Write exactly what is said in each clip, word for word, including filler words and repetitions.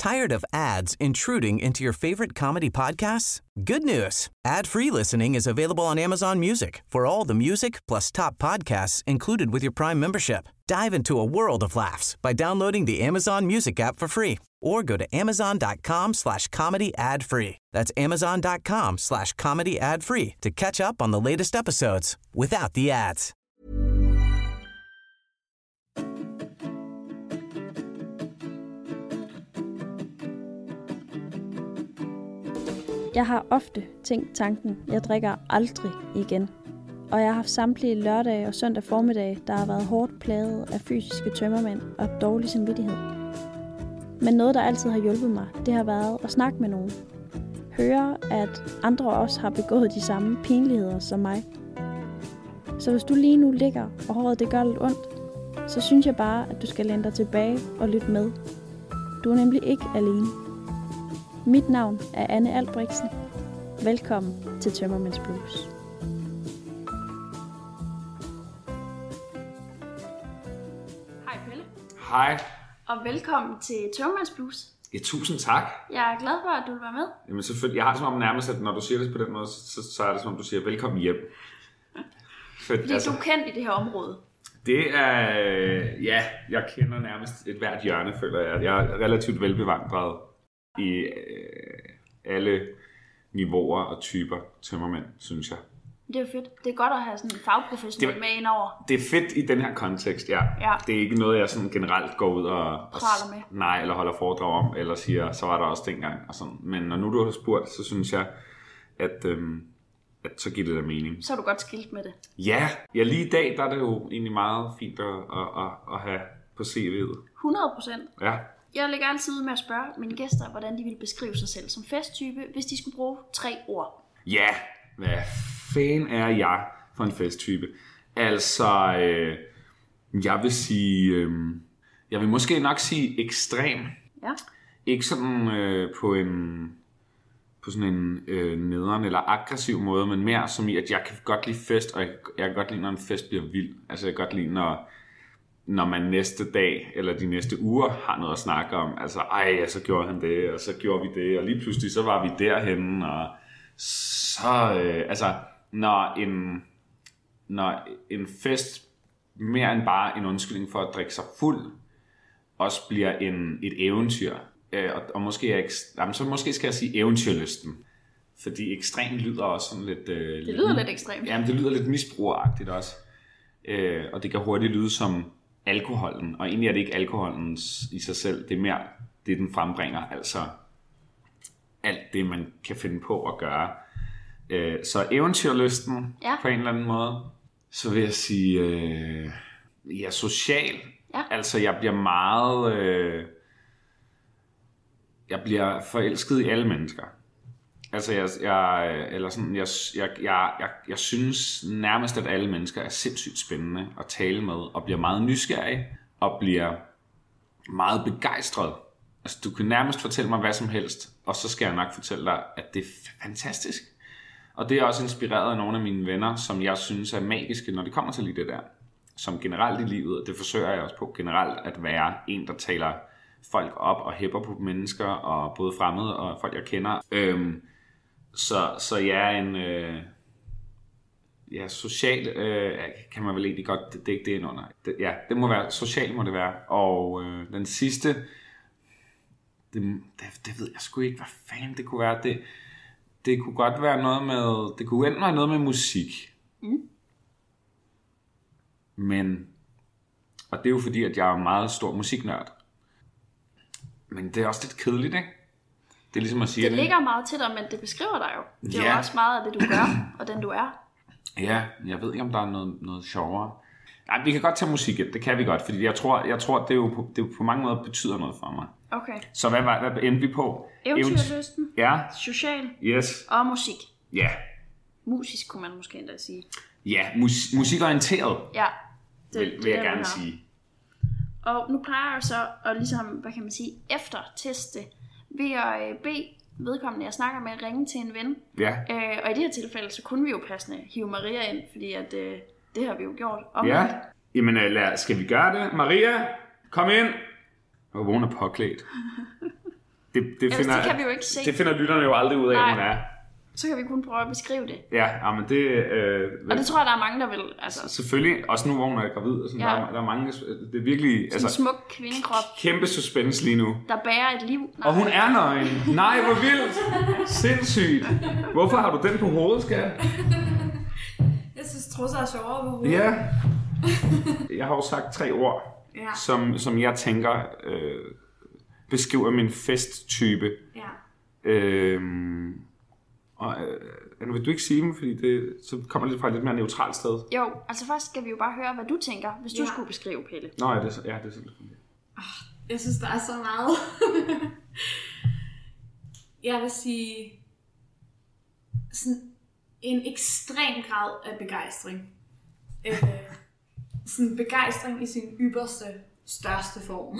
Tired of ads intruding into your favorite comedy podcasts? Good news. Ad-free listening is available on Amazon Music for all the music plus top podcasts included with your Prime membership. Dive into a world of laughs by downloading the Amazon Music app for free or go to amazon.com slash comedy ad free. That's amazon.com slash comedy ad free to catch up on the latest episodes without the ads. Jeg har ofte tænkt tanken, jeg drikker aldrig igen. Og jeg har haft samtlige lørdage og søndag formiddag, der har været hårdt plaget af fysiske tømmermænd og dårlig samvittighed. Men noget, der altid har hjulpet mig, det har været at snakke med nogen. Høre, at andre også har begået de samme pinligheder som mig. Så hvis du lige nu ligger, og håret det gør lidt ondt, så synes jeg bare, at du skal læne dig tilbage og lytte med. Du er nemlig ikke alene. Mit navn er Anne Albrechtsen. Velkommen til Tømmermænds Blues. Hej Pelle. Hej. Og velkommen til Tømmermænds Blues. Ja, tusind tak. Jeg er glad for, at du vil være med. Jamen selvfølgelig, jeg har det som om nærmest, at når du siger det på den måde, så, så er det som om du siger, velkommen hjem. For, Fordi altså, du er kendt i det her område. Det er, ja, jeg kender nærmest et hvert hjørne, føler jeg. Jeg er relativt velbevandret i øh, alle niveauer og typer tømmermænd, synes jeg. Det er jo fedt. Det er godt at have sådan en fagprofessionel med indover. Det er fedt i den her kontekst, ja. ja. Det er ikke noget, jeg sådan generelt går ud og, og med. Nej, eller holder foredrag om, eller siger, så var der også dengang. Og sådan. Men når nu du har spurgt, så synes jeg, at, øhm, at så giver det da mening. Så er du godt skilt med det. Ja, ja lige i dag, der er det jo egentlig meget fint at, at, at, at have på C V'et. hundrede procent. Ja. Jeg lægger altid ud med at spørge mine gæster, hvordan de ville beskrive sig selv som festtype, hvis de skulle bruge tre ord. Ja, hvad fanden er jeg for en festtype? Altså, øh, jeg vil sige, øh, jeg vil måske nok sige ekstrem. Ja. Ikke sådan øh, på en på sådan en øh, nederen eller aggressiv måde, men mere som i, at jeg kan godt lide fest, og jeg, jeg kan godt lide, når en fest bliver vild. Altså, jeg kan godt lide, når når man næste dag, eller de næste uger, har noget at snakke om. Altså, ej, ja, så gjorde han det, og så gjorde vi det, og lige pludselig, så var vi derhenne, og så, øh, altså, når en, når en fest, mere end bare en undskyldning for at drikke sig fuld, også bliver en, et eventyr, øh, og, og måske, er, jamen, så måske skal jeg sige eventyrlysten, fordi ekstrem lyder også sådan lidt... Øh, det lyder lidt, lidt ekstremt. Jamen, det lyder lidt misbrugeragtigt også, øh, og det kan hurtigt lyde som alkoholen, og egentlig er det ikke alkoholen i sig selv, det er mere det, den frembringer, altså alt det, man kan finde på at gøre. Så eventyrlysten, ja. På en eller anden måde, så vil jeg sige, øh, ja, social. Ja. Altså, jeg bliver meget, øh, jeg bliver forelsket i alle mennesker. Altså, jeg, jeg, eller sådan, jeg, jeg, jeg, jeg, jeg synes nærmest, at alle mennesker er sindssygt spændende at tale med, og bliver meget nysgerrig, og bliver meget begejstret. Altså, du kan nærmest fortælle mig hvad som helst, og så skal jeg nok fortælle dig, at det er fantastisk. Og det er også inspireret af nogle af mine venner, som jeg synes er magiske, når det kommer til lige det der. Som generelt i livet, og det forsøger jeg også på generelt, at være en, der taler folk op og hæpper på mennesker, og både fremmede og folk, jeg kender. Øhm, Så, så jeg er en øh, ja, social, øh, kan man vel egentlig godt, det, det er ikke det under. Det, ja, det må være, social må det være. Og øh, den sidste, det, det, det ved jeg sgu ikke, hvad fanden det kunne være. Det, det kunne godt være noget med, det kunne enten være noget med musik. Mm. Men, og det er jo fordi, at jeg er en meget stor musiknørd. Men det er også lidt kedeligt, ikke? Det er ligesom at sige, det ligger meget til dig, men det beskriver dig jo. Det er ja. jo også meget af det, du gør, og den du er. Ja, jeg ved ikke, om der er noget, noget sjovere. Ja, vi kan godt tage musikken, det kan vi godt, fordi jeg tror, jeg tror det, er jo på, det er jo på mange måder betyder noget for mig. Okay. Så hvad, hvad, hvad endte vi på? Eventyrlysten, ja. social yes. og musik. Ja. Musisk kunne man måske endda sige. Ja, mus- musikorienteret, ja, det, vil, det vil jeg der, gerne sige. Og nu plejer jeg så at ligesom, hvad kan man sige, efterteste ved at bede vedkommende, jeg snakker med, at ringe til en ven. Ja. Øh, og i det her tilfælde, så kunne vi jo passende hive Maria ind, fordi at, øh, det har vi jo gjort. Om ja, jamen lad, skal vi gøre det? Maria, kom ind. Og hun er påklædt. det, det, finder, det kan vi jo ikke se. Det finder lytterne jo aldrig ud af, hun er. Så kan vi kun prøve at beskrive det. Ja, ja men det... Øh, og det tror jeg, der er mange, der vil... Altså, selvfølgelig, også nu, hvor hun er gravid. Sådan, ja. der, er, der er mange... Det er virkelig... Sådan altså, en smuk kvindekrop. Kæmpe suspense lige nu. Der bærer et liv. Nej. Og hun er nøgen. Nej, hvor vildt. Sindssygt. Hvorfor har du den på hovedet, skat? Jeg synes, trusser er sjovere på hovedet. Ja. Jeg har jo sagt tre ord, ja. som, som jeg tænker øh, beskriver min festtype. Ja. Øhm, og øh, vil du ikke sige dem, fordi det så kommer det fra et lidt mere neutralt sted? Jo, altså først skal vi jo bare høre, hvad du tænker, hvis du ja. skulle beskrive, Pelle. Nå, ja, det er, ja, det er sådan. Oh, jeg synes, der er så meget. Jeg vil sige sådan en ekstrem grad af begejstring. Øh, sådan begejstring i sin ypperste, største form.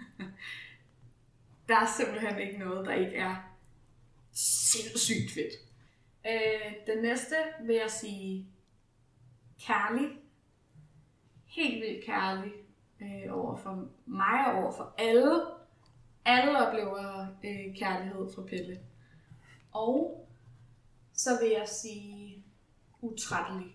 Der er simpelthen ikke noget, der ikke er sindssygt fedt. Øh, den næste vil jeg sige kærlig. Helt vildt kærlig øh, over for mig og over for alle. Alle oplever øh, kærlighed fra Pelle. Og så vil jeg sige utrættelig.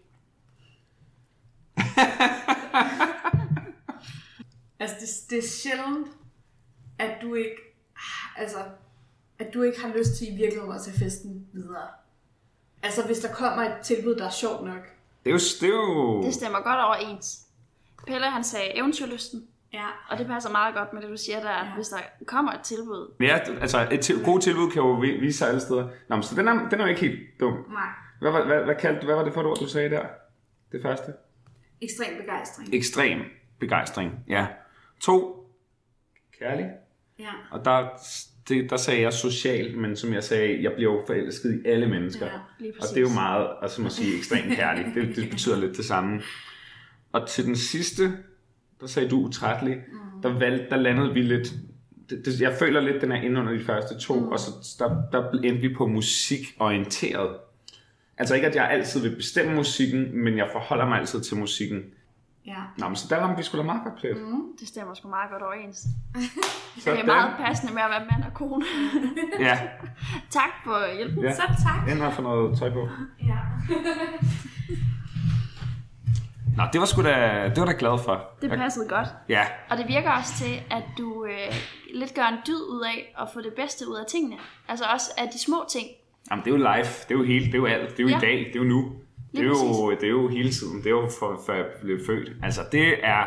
Altså det, det er sjældent, at du ikke, altså, at du ikke har lyst til i virkeligheden at tage festen videre. Altså hvis der kommer et tilbud, der er sjovt nok. Det er jo... Det, er jo... det stemmer godt overens. Pelle han sagde eventyrlysten. Ja. Og det passer meget godt med det, du siger der, at ja. hvis der kommer et tilbud. Ja, altså et til, god tilbud kan jo vise sig alle steder. Nå, så den er, den er jo ikke helt dum. Nej. Hvad, hvad, hvad, hvad, kaldte, hvad var det for et ord, du sagde der? Det første? Ekstrem begejstring. Ekstrem begejstring, ja. To, kærlig. Ja. Og der, det, der sagde jeg social, men som jeg sagde, jeg bliver jo forelsket i alle mennesker. Ja, og det er jo meget, altså man sige, ekstrem kærlig. Det, det betyder lidt det samme. Og til den sidste, der sagde du utrættelig. Mm. Der, valgte, der landede vi lidt... Det, det, jeg føler lidt, den er inde under de første to, mm. og så der, der endte vi på musikorienteret. Altså ikke, at jeg altid vil bestemme musikken, men jeg forholder mig altid til musikken. Ja. Nå, men så der ramte vi sgu da meget godt plet. Mm, det stemmer sgu meget godt overens. Det er meget passende med at være mand og kone. Ja. Tak for hjælpen. Ja. Så tak. End har fået noget tøj på. Ja. Nå, det var sgu da, det var da glad for. Det passede godt. Ja. Og det virker også til, at du øh, lidt gør en dyd ud af at få det bedste ud af tingene. Altså også af de små ting. Jamen, det er jo live. Det er jo helt, det er jo alt. Det er jo ja. I dag. Det er jo nu. Det er jo, det er jo hele tiden. Det er jo for, for jeg blev født. Altså, det er...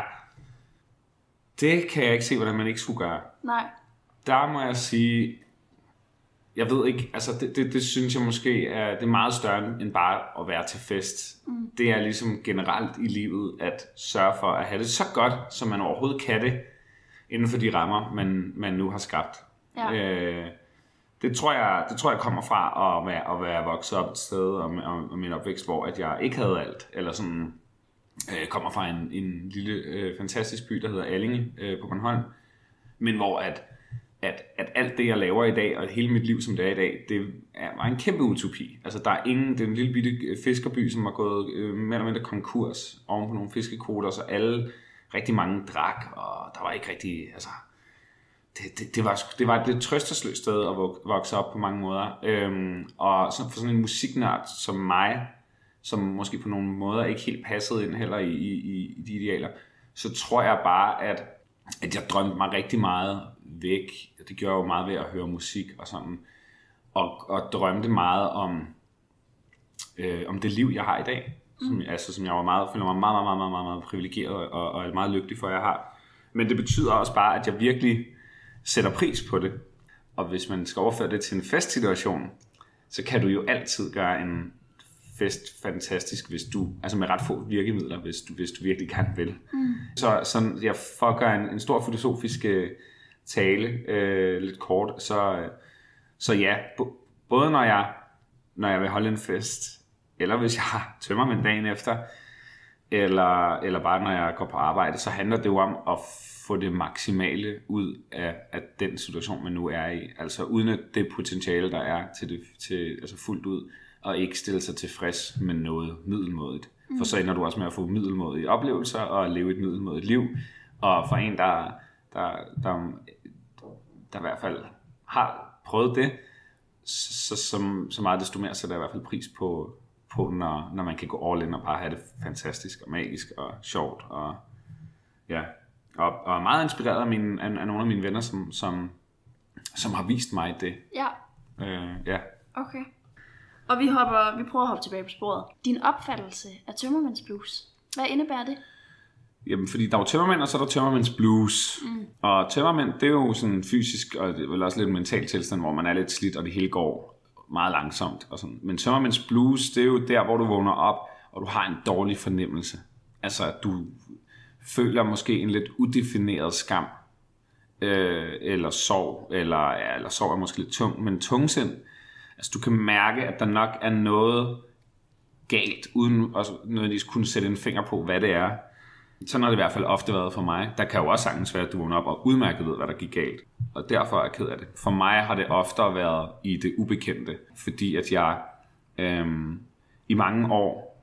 Det kan jeg ikke se, hvordan man ikke skulle gøre. Nej. Der må jeg sige... Jeg ved ikke, altså det, det, det synes jeg måske er, det er meget større end bare at være til fest. Mm. Det er ligesom generelt i livet at sørge for at have det så godt, som man overhovedet kan det, inden for de rammer, man, man nu har skabt. Ja. Øh, det, tror jeg, det tror jeg kommer fra at være, at være vokset op et sted, og, og, og min opvækst, hvor at jeg ikke havde alt, eller sådan øh, kommer fra en, en lille øh, fantastisk by, der hedder Allinge øh, på Bornholm, men hvor at At, at alt det, jeg laver i dag, og hele mit liv, som det er i dag, det er, var en kæmpe utopi. Altså, der er ingen, det er en lille bitte fiskerby, som har gået øh, mere eller mindre konkurs oven på nogle fiskekvoter, så alle, rigtig mange drak, og der var ikke rigtig, altså, det, det, det, var, det var et lidt trøstesløst sted at vokse op på mange måder. Øhm, og så for sådan en musiknørd som mig, som måske på nogle måder ikke helt passede ind heller i, i, i de idealer, så tror jeg bare, at, at jeg drømte mig rigtig meget væk. Det gjorde jeg jo meget ved at høre musik og sådan, og, og drømte meget om, øh, om det liv, jeg har i dag. Som, mm. altså, som jeg var meget, føler mig meget, meget, meget, meget, meget, meget privilegeret og, og er meget lykkelig for, at jeg har. Men det betyder også bare, at jeg virkelig sætter pris på det. Og hvis man skal overføre det til en festsituation, så kan du jo altid gøre en fest fantastisk, hvis du, altså med ret få virkemidler, hvis du, hvis du virkelig kan vil. Mm. Så sådan, jeg for at gøre en, en stor filosofisk tale, øh, lidt kort, så, så ja, både når jeg, når jeg vil holde en fest, eller hvis jeg har tømmermænd dagen efter, eller, eller bare når jeg går på arbejde, så handler det jo om at få det maksimale ud af, af den situation, man nu er i. Altså udnytte det potentiale, der er til det, til, altså fuldt ud, og ikke stille sig tilfreds med noget middelmådigt. Mm. For så ender du også med at få middelmådige oplevelser og leve et middelmådigt liv. Og for en, der, der, der, der i hvert fald har prøvet det, så, så, så meget desto mere sætter jeg i hvert fald pris på, på når, når man kan gå all in og bare have det fantastisk og magisk og sjovt. Og, ja. og, og er meget inspireret af, mine, af, af nogle af mine venner, som, som, som har vist mig det. Ja. Øh, ja. Okay. Og vi, hopper, vi prøver at hoppe tilbage på sporet. Din opfattelse af tømmermandsblues, hvad indebærer det? Jamen, fordi der er jo tømmermænd, og så er der tømmermænds blues. Mm. Og tømmermænd, det er jo sådan fysisk, og det er vel også lidt mental tilstand, hvor man er lidt slidt, og det hele går meget langsomt. Og sådan. Men tømmermænds blues, det er jo der, hvor du vågner op, og du har en dårlig fornemmelse. Altså, du føler måske en lidt udefineret skam, øh, eller sorg, eller, ja, eller sorg er måske lidt tung, men tungsind. Altså, du kan mærke, at der nok er noget galt, uden at nødvendigvis kunne sætte en finger på, hvad det er. Sådan har det i hvert fald ofte været for mig. Der kan jo også sagtens være, at du vågner op og udmærket ved, hvad der gik galt. Og derfor er jeg ked af det. For mig har det oftere været i det ubekendte. Fordi at jeg øhm, i mange år,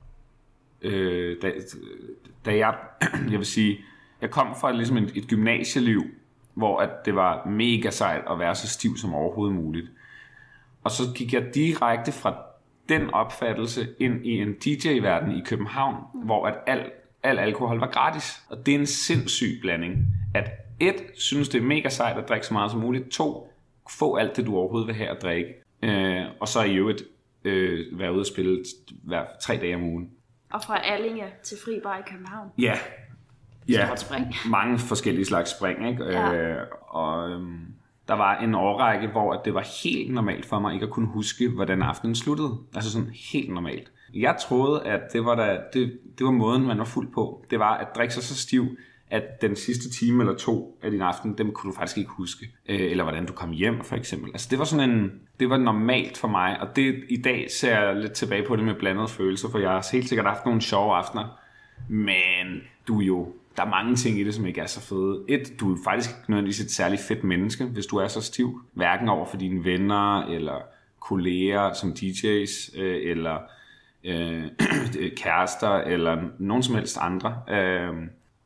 øh, da, da jeg, jeg vil sige, jeg kom fra ligesom et, et gymnasieliv, hvor at det var mega sejt at være så stiv som overhovedet muligt. Og så gik jeg direkte fra den opfattelse ind i en D J-verden i København, hvor at alt Al alkohol var gratis. Og det er en sindssyg blanding. At et, synes det er mega sejt at drikke så meget som muligt. To, få alt det du overhovedet vil have at drikke. Øh, og så i øvrigt øh, være ude og spille hver tre dage om ugen. Og fra Allinge til Fri Bar i København. Ja. Ja. Stort spring. Mange forskellige slags spring, ikke? Ja. Øh, og øhm, der var en årrække, hvor det var helt normalt for mig ikke at kunne huske, hvordan aftenen sluttede. Altså sådan helt normalt. Jeg troede, at det var, da, det, det var måden, man var fuld på. Det var at drikke sig så stiv, at den sidste time eller to af din aften, dem kunne du faktisk ikke huske. Eller hvordan du kom hjem, for eksempel. Altså det var sådan en, det var normalt for mig, og det, i dag ser jeg lidt tilbage på det med blandede følelser, for jeg har helt sikkert haft nogle sjove aftener. Men du jo, der er mange ting i det, som ikke er så fede. Et, du er faktisk ikke nødvendigvis et særligt fedt menneske, hvis du er så stiv. Hverken over for dine venner, eller kolleger som D J's, eller Øh, kærester eller nogen som helst andre. Øh,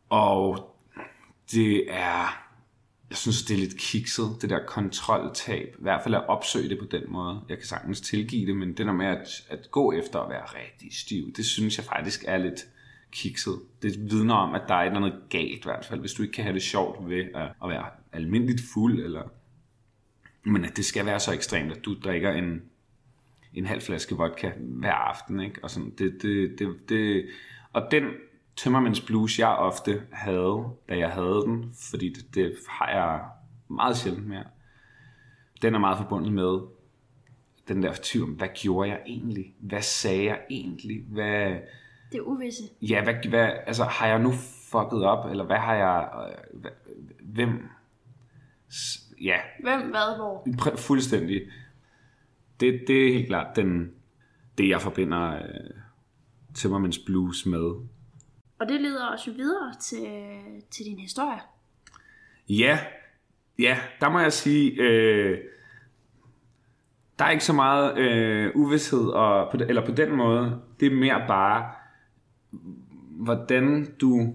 og det er, jeg synes det er lidt kikset, det der kontroltab, i hvert fald at opsøge det på den måde. Jeg kan sagtens tilgive det, men det der med at, at gå efter at være rigtig stiv, det synes jeg faktisk er lidt kikset. Det vidner om, at der er et eller andet galt i hvert fald, hvis du ikke kan have det sjovt ved at, at være almindeligt fuld, eller, men at det skal være så ekstremt, at du drikker en en halv flaske vodka hver aften, ikke? Og sådan, det, det, det, det. Og den tømmermænds blues, jeg ofte havde, da jeg havde den, fordi det, det har jeg meget sjældent mere, den er meget forbundet med den der tvivl om, hvad gjorde jeg egentlig? Hvad sagde jeg egentlig? Hvad, det er uvisse. Ja, hvad, hvad, altså, har jeg nu fucket op, eller hvad har jeg, hvad, hvem, ja. Hvem, hvad, hvor? Fuldstændig. Det, det er helt klart den, det, jeg forbinder øh, tømmermænds blues med. Og det leder os jo videre til, til din historie. Ja, ja, der må jeg sige, øh, der er ikke så meget øh, uvidshed, og på, eller på den måde, det er mere bare, hvordan du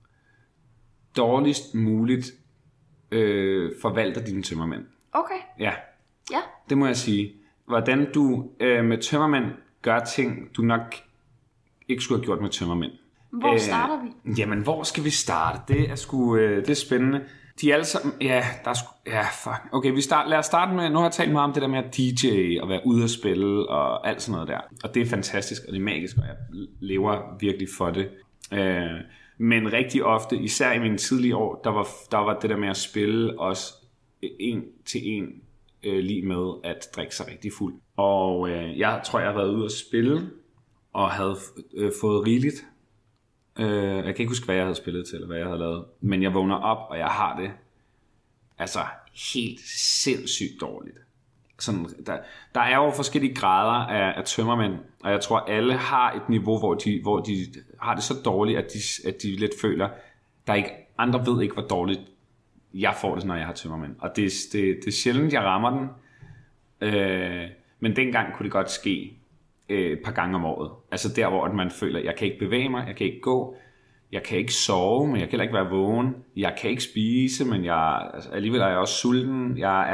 dårligst muligt øh, forvalter dine tømmermænd. Okay. Ja, ja. Det må jeg sige. Hvordan du øh, med tømmermænd gør ting, du nok ikke skulle have gjort med tømmermænd. Hvor starter vi? Øh, jamen, hvor skal vi starte? Det er sgu, øh, det er spændende. De er alle sammen, ja, der er sgu, ja, fuck. Okay, vi start, lad os starte med, nu har jeg talt meget om det der med at D J og være ude at spille og alt sådan noget der. Og det er fantastisk, og det er magisk, og jeg lever virkelig for det. Øh, men rigtig ofte, især i mine tidlige år, der var, der var det der med at spille også en til en, lige med at drikke sig rigtig fuld. Og øh, jeg tror, jeg har været ude at spille, og havde øh, fået rigeligt. Øh, jeg kan ikke huske, hvad jeg havde spillet til, eller hvad jeg havde lavet. Men jeg vågner op, og jeg har det altså helt sindssygt dårligt. Sådan, der, der er jo forskellige grader af, af tømmermænd, og jeg tror, alle har et niveau, hvor de, hvor de har det så dårligt, at de, at de lidt føler, der ikke, andre ved ikke, hvor dårligt jeg får det, når jeg har tømmermænd. Og det, det, det er sjældent, jeg rammer den. Øh, men dengang kunne det godt ske øh, et par gange om året. Altså der, hvor man føler, jeg kan ikke bevæge mig, jeg kan ikke gå, jeg kan ikke sove, men jeg kan heller ikke være vågen. Jeg kan ikke spise, men jeg, altså, alligevel er jeg også sulten. Jeg er,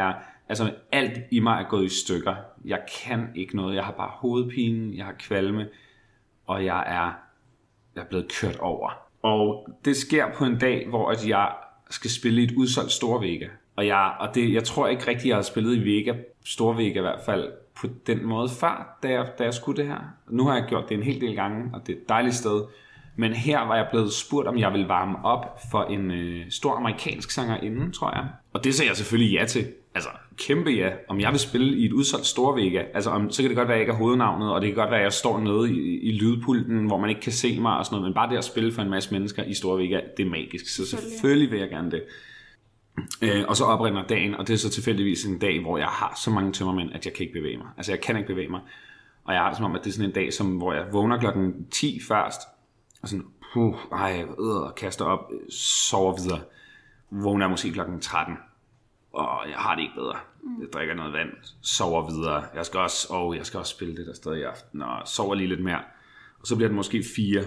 altså alt i mig er gået i stykker. Jeg kan ikke noget. Jeg har bare hovedpine, jeg har kvalme, og jeg er, jeg er blevet kørt over. Og det sker på en dag, hvor at jeg skal spille i et udsolgt Storvega. Og, jeg, og det, jeg tror ikke rigtig, jeg har spillet i Vega, Storvega i hvert fald, på den måde før, da jeg, da jeg skulle det her. Nu har jeg gjort det en hel del gange, og det er et dejligt sted. Men her var jeg blevet spurgt, om jeg ville varme op for en øh, stor amerikansk sangerinde, tror jeg. Og det sagde jeg selvfølgelig ja til. Altså, kæmpe ja. Om jeg vil spille i et udsolgt Storvega, altså om, så kan det godt være, at jeg ikke er hovednavnet, og det kan godt være, at jeg står nede i, i lydpulten, hvor man ikke kan se mig og sådan noget. Men bare det at spille for en masse mennesker i Storvega, det er magisk. Så selvfølgelig vil jeg gerne det. Øh, og så oprinder dagen, og det er så tilfældigvis en dag, hvor jeg har så mange tømmermænd, at jeg kan ikke bevæge mig. Altså, jeg kan ikke bevæge mig. Og jeg har det som om, at det er sådan en dag, som, hvor jeg vågner klokken ti først, og sådan, puh, ej, øh, kaster op, sover videre. Vågner måske klokken tretten, og jeg har det ikke bedre. Jeg drikker noget vand, sover videre. Jeg skal også, og jeg skal også spille det der sted i aften, og sover lige lidt mere. Og så bliver det måske fire.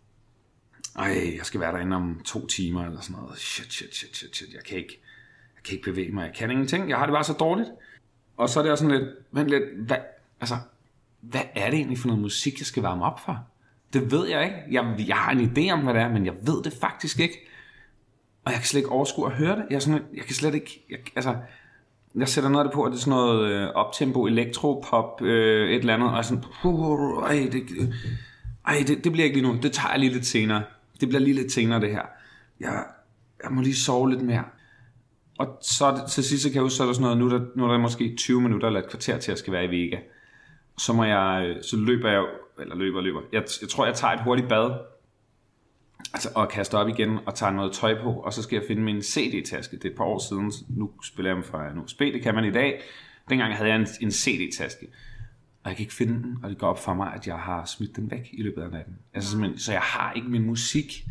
Ej, jeg skal være derinde om to timer, eller sådan noget. Shit, shit, shit, shit, shit. Jeg kan ikke, jeg kan ikke bevæge mig. Jeg kan ingenting. Jeg har det bare så dårligt. Og så er det også sådan lidt, vent lidt, hvad, altså, hvad er det egentlig for noget musik, jeg skal varme op for? Det ved jeg ikke. Jeg, jeg har en idé om, hvad det er, men jeg ved det faktisk ikke. Og jeg kan slet ikke overskue at høre det. Jeg, er sådan, jeg kan slet ikke... Jeg, altså, jeg sætter noget af det på, at det er sådan noget øh, optempo, elektropop, øh, et eller andet, og jeg sådan... Uh, ej, det, ej det, det bliver ikke lige nu. Det tager jeg lige lidt senere. Det bliver lige lidt senere, det her. Jeg, jeg må lige sove lidt mere. Og så til sidst, så kan jeg huske, så er der sådan noget, nu er der, nu er der måske tyve minutter eller et kvarter til, at jeg skal være i Vega. Så må jeg... Så løber jeg... Eller løber, løber. Jeg, jeg tror, jeg tager et hurtigt bad. Altså, og kaster op igen og tager noget tøj på, og så skal jeg finde min C D-taske. Det er et par år siden, nu spiller jeg dem fra nu. Spil, det kan man i dag. Dengang havde jeg en, en C D-taske, og jeg kan ikke finde den, og det går op for mig, at jeg har smidt den væk i løbet af natten. Altså, så jeg har ikke min musik.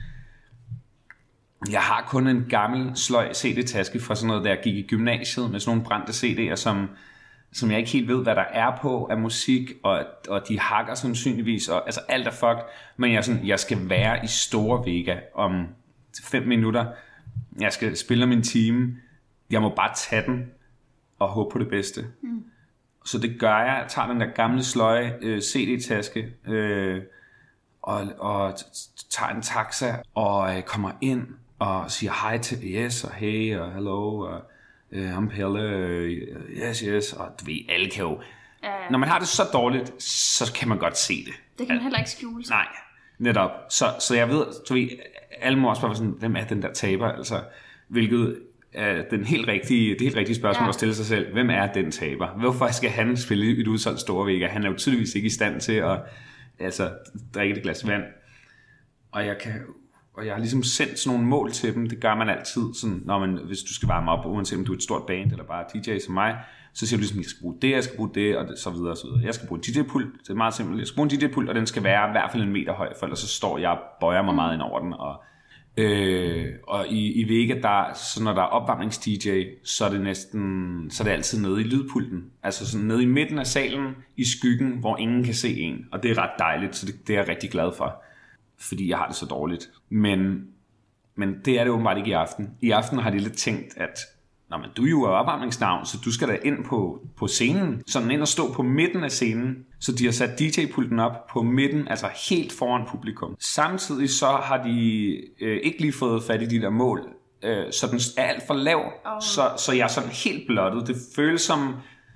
Jeg har kun en gammel sløj C D-taske fra sådan noget, der jeg gik i gymnasiet med sådan nogle brændte C D'er, som... som jeg ikke helt ved, hvad der er på af musik, og, og de hakker sandsynligvis, og altså alt er fucked, men jeg, sådan, jeg skal være i Storvega om fem minutter, jeg skal spille min time, jeg må bare tage den, og håbe på det bedste. Mm. Så det gør jeg, jeg tager den der gamle sløje øh, C D-taske, øh, og, og tager en taxa, og øh, kommer ind, og siger hej til yes, og hey, og hello, og Uh, I'm Pelle, uh, yes, yes, og du ved, alle kan jo... Ja, ja. Når man har det så dårligt, så kan man godt se det. Det kan man heller ikke skjule sig. Nej, netop. Så, så jeg ved, du ved, alle må også bare sådan, hvem er den der taber? Altså, hvilket er den helt rigtige, det helt rigtige spørgsmål ja. At stille sig selv. Hvem er den taber? Hvorfor skal han spille i et udsolgt Storvega? Han er jo tydeligvis ikke i stand til at altså, drikke et glas vand. Og jeg kan... Og jeg har ligesom sendt sådan nogle mål til dem. Det gør man altid, sådan, når man, hvis du skal varme op, uanset om du er et stort band eller bare D J som mig, så siger du ligesom, jeg skal bruge det, jeg skal bruge det, og det, så videre og så videre. Jeg skal bruge en D J-pult, det er meget simpelt. Jeg skal bruge en D J-pult, og den skal være i hvert fald en meter høj, for ellers så står jeg og bøjer mig meget ind over den. Og, øh, og i, i Vega, der, så når der er opvarmnings-D J, så er det næsten, så er det altid nede i lydpulten. Altså sådan nede i midten af salen, i skyggen, hvor ingen kan se en. Og det er ret dejligt, så det, det er jeg rigtig glad for. Fordi jeg har det så dårligt. Men, men det er det åbenbart ikke i aften. I aften har de lidt tænkt, at nå, men du er jo opvarmningsnavn, så du skal da ind på, på scenen. Sådan ind og stå på midten af scenen. Så de har sat D J-pulten op på midten, altså helt foran publikum. Samtidig så har de øh, ikke lige fået fat i de der mål. Øh, så den er alt for lav, oh. så, så jeg er sådan helt blottet. Det føles som,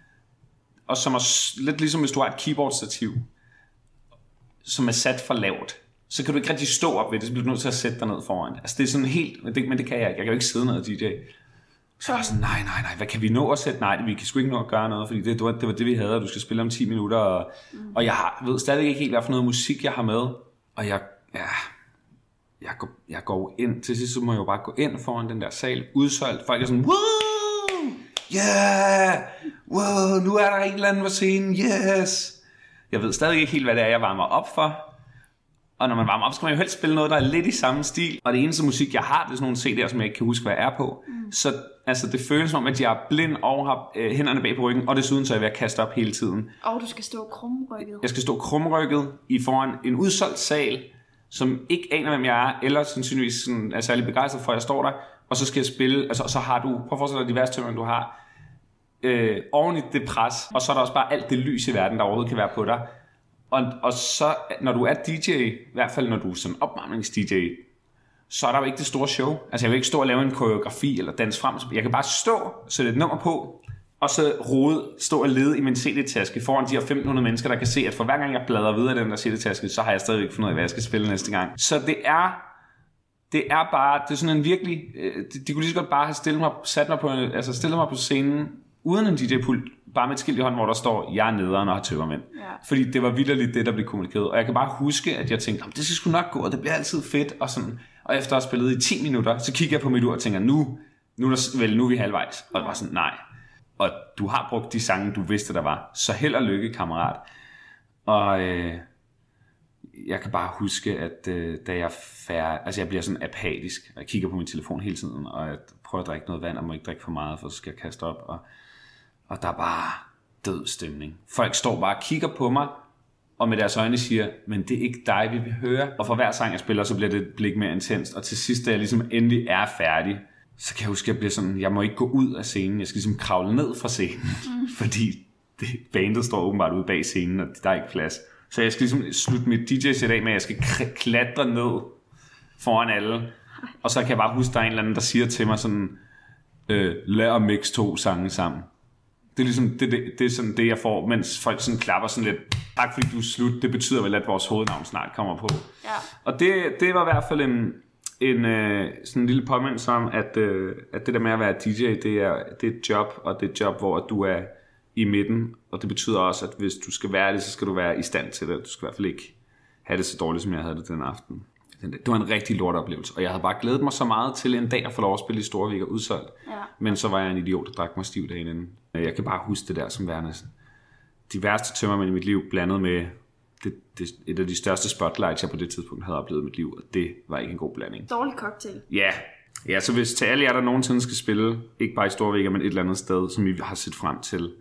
og som er, lidt ligesom hvis du har et keyboard-stativ, som er sat for lavt. Så kan du ikke rigtig stå op ved det, så bliver du nødt til at sætte dig ned foran. Altså det er sådan helt, men det, men det kan jeg ikke. Jeg kan jo ikke sidde ned og D J. Så jeg var sådan, nej, nej, nej, hvad kan vi nå at sætte? Nej, vi kan sgu ikke nå at gøre noget, fordi det, det, var, det var det, vi havde, og du skal spille om ti minutter. Og, mm. og jeg har, ved stadig ikke helt, hvad for noget musik, jeg har med. Og jeg, ja, jeg, går, jeg går ind, til sidst så må jeg jo bare gå ind foran den der sal, udsolgt. Folk er sådan, woo, yeah, wow, nu er der en eller anden på scenen, yes. Jeg ved stadig ikke helt, hvad det er, jeg varmer op for. Og når man varmer op, så kan man jo helst spille noget, der er lidt i samme stil. Og det eneste musik, jeg har, det er sådan nogle C D'er, som jeg ikke kan huske, hvad jeg er på. Mm. Så altså, det føles som om, at jeg er blind og har øh, hænderne bag på ryggen, og desuden så er jeg ved at kaste op hele tiden. Og du skal stå krumrykket. Jeg skal stå krumrykket i foran en udsolgt sal, som ikke aner, hvem jeg er, eller sandsynligvis sådan, er særlig begejstret for, at jeg står der. Og så skal jeg spille, altså så har du, prøv at forestille dig de værste tømmer, du har øh, oven i det pres, og så er der også bare alt det lys i verden, der overhovedet kan være på dig. Og, og så, når du er D J, i hvert fald når du er sådan opvarmnings-D J, så er der jo ikke det store show. Altså jeg vil ikke stå og lave en koreografi eller danse frem. Jeg kan bare stå, sætte et nummer på, og så rode, stå og lede i min C D-taske foran de her femten hundrede mennesker, der kan se, at for hver gang jeg bladrer videre i den der C D-taske, så har jeg stadigvæk fundet ud af, hvad jeg skal spille næste gang. Så det er, det er bare, det er sådan en virkelig, de, de kunne lige så godt bare have stillet mig, sat mig på, altså stillet mig på scenen, uden en D J-pult, bare med et skilt i hånden, hvor der står, jeg er nederen og har tømmermænd. Ja. Fordi det var vitterligt det, der blev kommunikeret. Og jeg kan bare huske, at jeg tænkte, det skal sgu nok gå, og det bliver altid fedt, og sådan. Og efter at have spillet i ti minutter, så kigger jeg på mit ur og tænker, nu, nu, er, vel, nu er vi halvvejs. Og det var sådan, nej. Og du har brugt de sange, du vidste, der var. Så held og lykke, kammerat. Og øh, jeg kan bare huske, at øh, da jeg færdig, altså jeg bliver sådan apatisk, og jeg kigger på min telefon hele tiden, og jeg prøver at drikke noget vand, og må ikke drikke for meget, for så skal jeg kaste op. Og, og der er bare død stemning. Folk står bare og kigger på mig, og med deres øjne siger, men det er ikke dig, vi vil høre. Og for hver sang, jeg spiller, så bliver det et blik mere intenst. Og til sidst, da jeg ligesom endelig er færdig, så kan jeg huske, at jeg bliver sådan, jeg må ikke gå ud af scenen. Jeg skal ligesom kravle ned fra scenen, mm. fordi det, bandet står åbenbart ude bag scenen, og der er ikke plads. Så jeg skal ligesom slutte mit D J-sæt af med, at jeg skal klatre ned foran alle. Og så kan jeg bare huske, at der er en eller anden, der siger til mig sådan, øh, lad os mix to sange sammen. Det er ligesom det, det, det er sådan det, jeg får, mens folk sådan klapper sådan lidt, tak fordi du er slut, det betyder vel, at vores hovednavn snart kommer på. Ja. Og det, det var i hvert fald en, en øh, sådan en lille påmindelse om, at, øh, at det der med at være D J, det er, det er et job, og det er et job, hvor du er i midten, og det betyder også, at hvis du skal være det, så skal du være i stand til det. Du skal i hvert fald ikke have det så dårligt, som jeg havde det den aften. Det var en rigtig lort oplevelse, og jeg havde bare glædet mig så meget til en dag at få lov at spille i Storvik og udsolgt. Ja. Men så var jeg en idiot, der drak mig stiv dagen inden. Jeg kan bare huske det der som værende de værste tømmermænd i mit liv, blandet med det, det, et af de største spotlights, jeg på det tidspunkt havde oplevet i mit liv, og det var ikke en god blanding. Dårlig cocktail. Ja, ja, så hvis til alle jer, der nogensinde skal spille, ikke bare i Storvik, men et eller andet sted, som I har set frem til,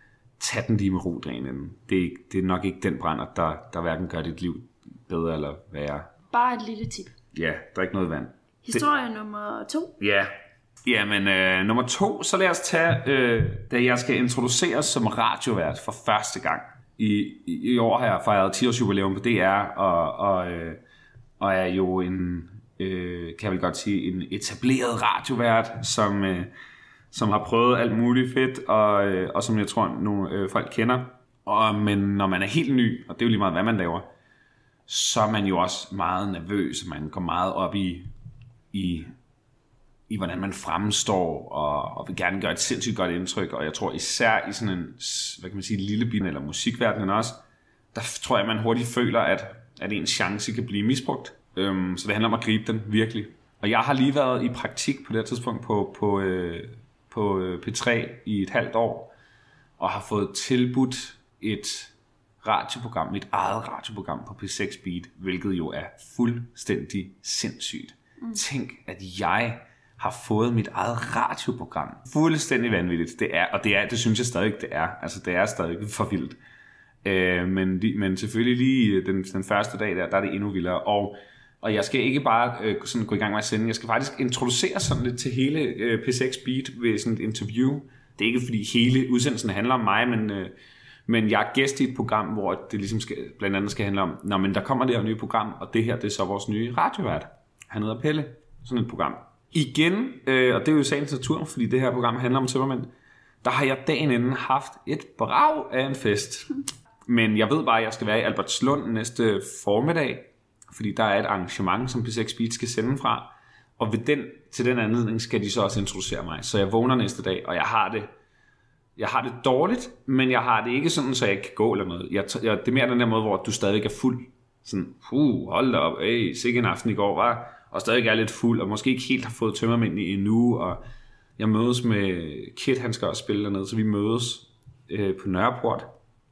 tag den lige med ro dagen inden. Det er, ikke, det er nok ikke den brænder, der, der hverken gør dit liv bedre eller værre. Bare et lille tip. Ja, drik noget vand. Historie det, nummer to. Ja, ja men øh, nummer to, så lad os tage, øh, da jeg skal introduceres som radiovært for første gang. I, i, i år har jeg fejret ti års jubilæum på D R, og, og, øh, og er jo en, øh, kan jeg vel godt sige, en etableret radiovært, som, øh, som har prøvet alt muligt fedt, og, øh, og som jeg tror, nogle øh, folk kender. Og, men når man er helt ny, og det er jo lige meget, hvad man laver, så er man jo også meget nervøs, og man går meget op i, i, i hvordan man fremstår, og, og vil gerne gøre et sindssygt godt indtryk, og jeg tror især i sådan en, hvad kan man sige, lille bin eller musikverdenen også, der tror jeg, man hurtigt føler, at, at ens chance kan blive misbrugt. Øhm, så det handler om at gribe den virkelig. Og jeg har lige været i praktik på det her tidspunkt på, på, øh, på P tre i et halvt år, og har fået tilbudt et radioprogram, mit eget radioprogram på P seks Beat, hvilket jo er fuldstændig sindssygt. Mm. Tænk, at jeg har fået mit eget radioprogram. Fuldstændig vanvittigt. Det er, og det er, det synes jeg stadig det er. Altså, det er stadig for vildt. Øh, men, men selvfølgelig lige den, den første dag der, der er det endnu vildere. Og, og jeg skal ikke bare øh, sådan gå i gang med at sende. Jeg skal faktisk introducere sådan lidt til hele øh, P seks Beat ved sådan et interview. Det er ikke fordi hele udsendelsen handler om mig, men øh, Men jeg er gæst i et program, hvor det ligesom skal, blandt andet skal handle om, nå, men der kommer det her nye program, og det her, det er så vores nye radiovært. Han hedder Pelle. Sådan et program. Igen, øh, og det er jo sagens natur, fordi det her program handler om tømmermænd, der har jeg dagen inden haft et brag af en fest. Men jeg ved bare, at jeg skal være i Albertslund næste formiddag, fordi der er et arrangement, som P seks Beat skal sende fra, og ved den, til den anledning skal de så også introducere mig. Så jeg vågner næste dag, og jeg har det Jeg har det dårligt, men jeg har det ikke sådan, så jeg ikke kan gå eller noget. Jeg, jeg, det er mere den der måde, hvor du stadig er fuld. Sådan, uh, hold da op, hey, sikke en aften i går, var, og stadig er lidt fuld, og måske ikke helt har fået tømmermænd i endnu, og jeg mødes med Kit, han skal også spille dernede, så vi mødes øh, på Nørreport.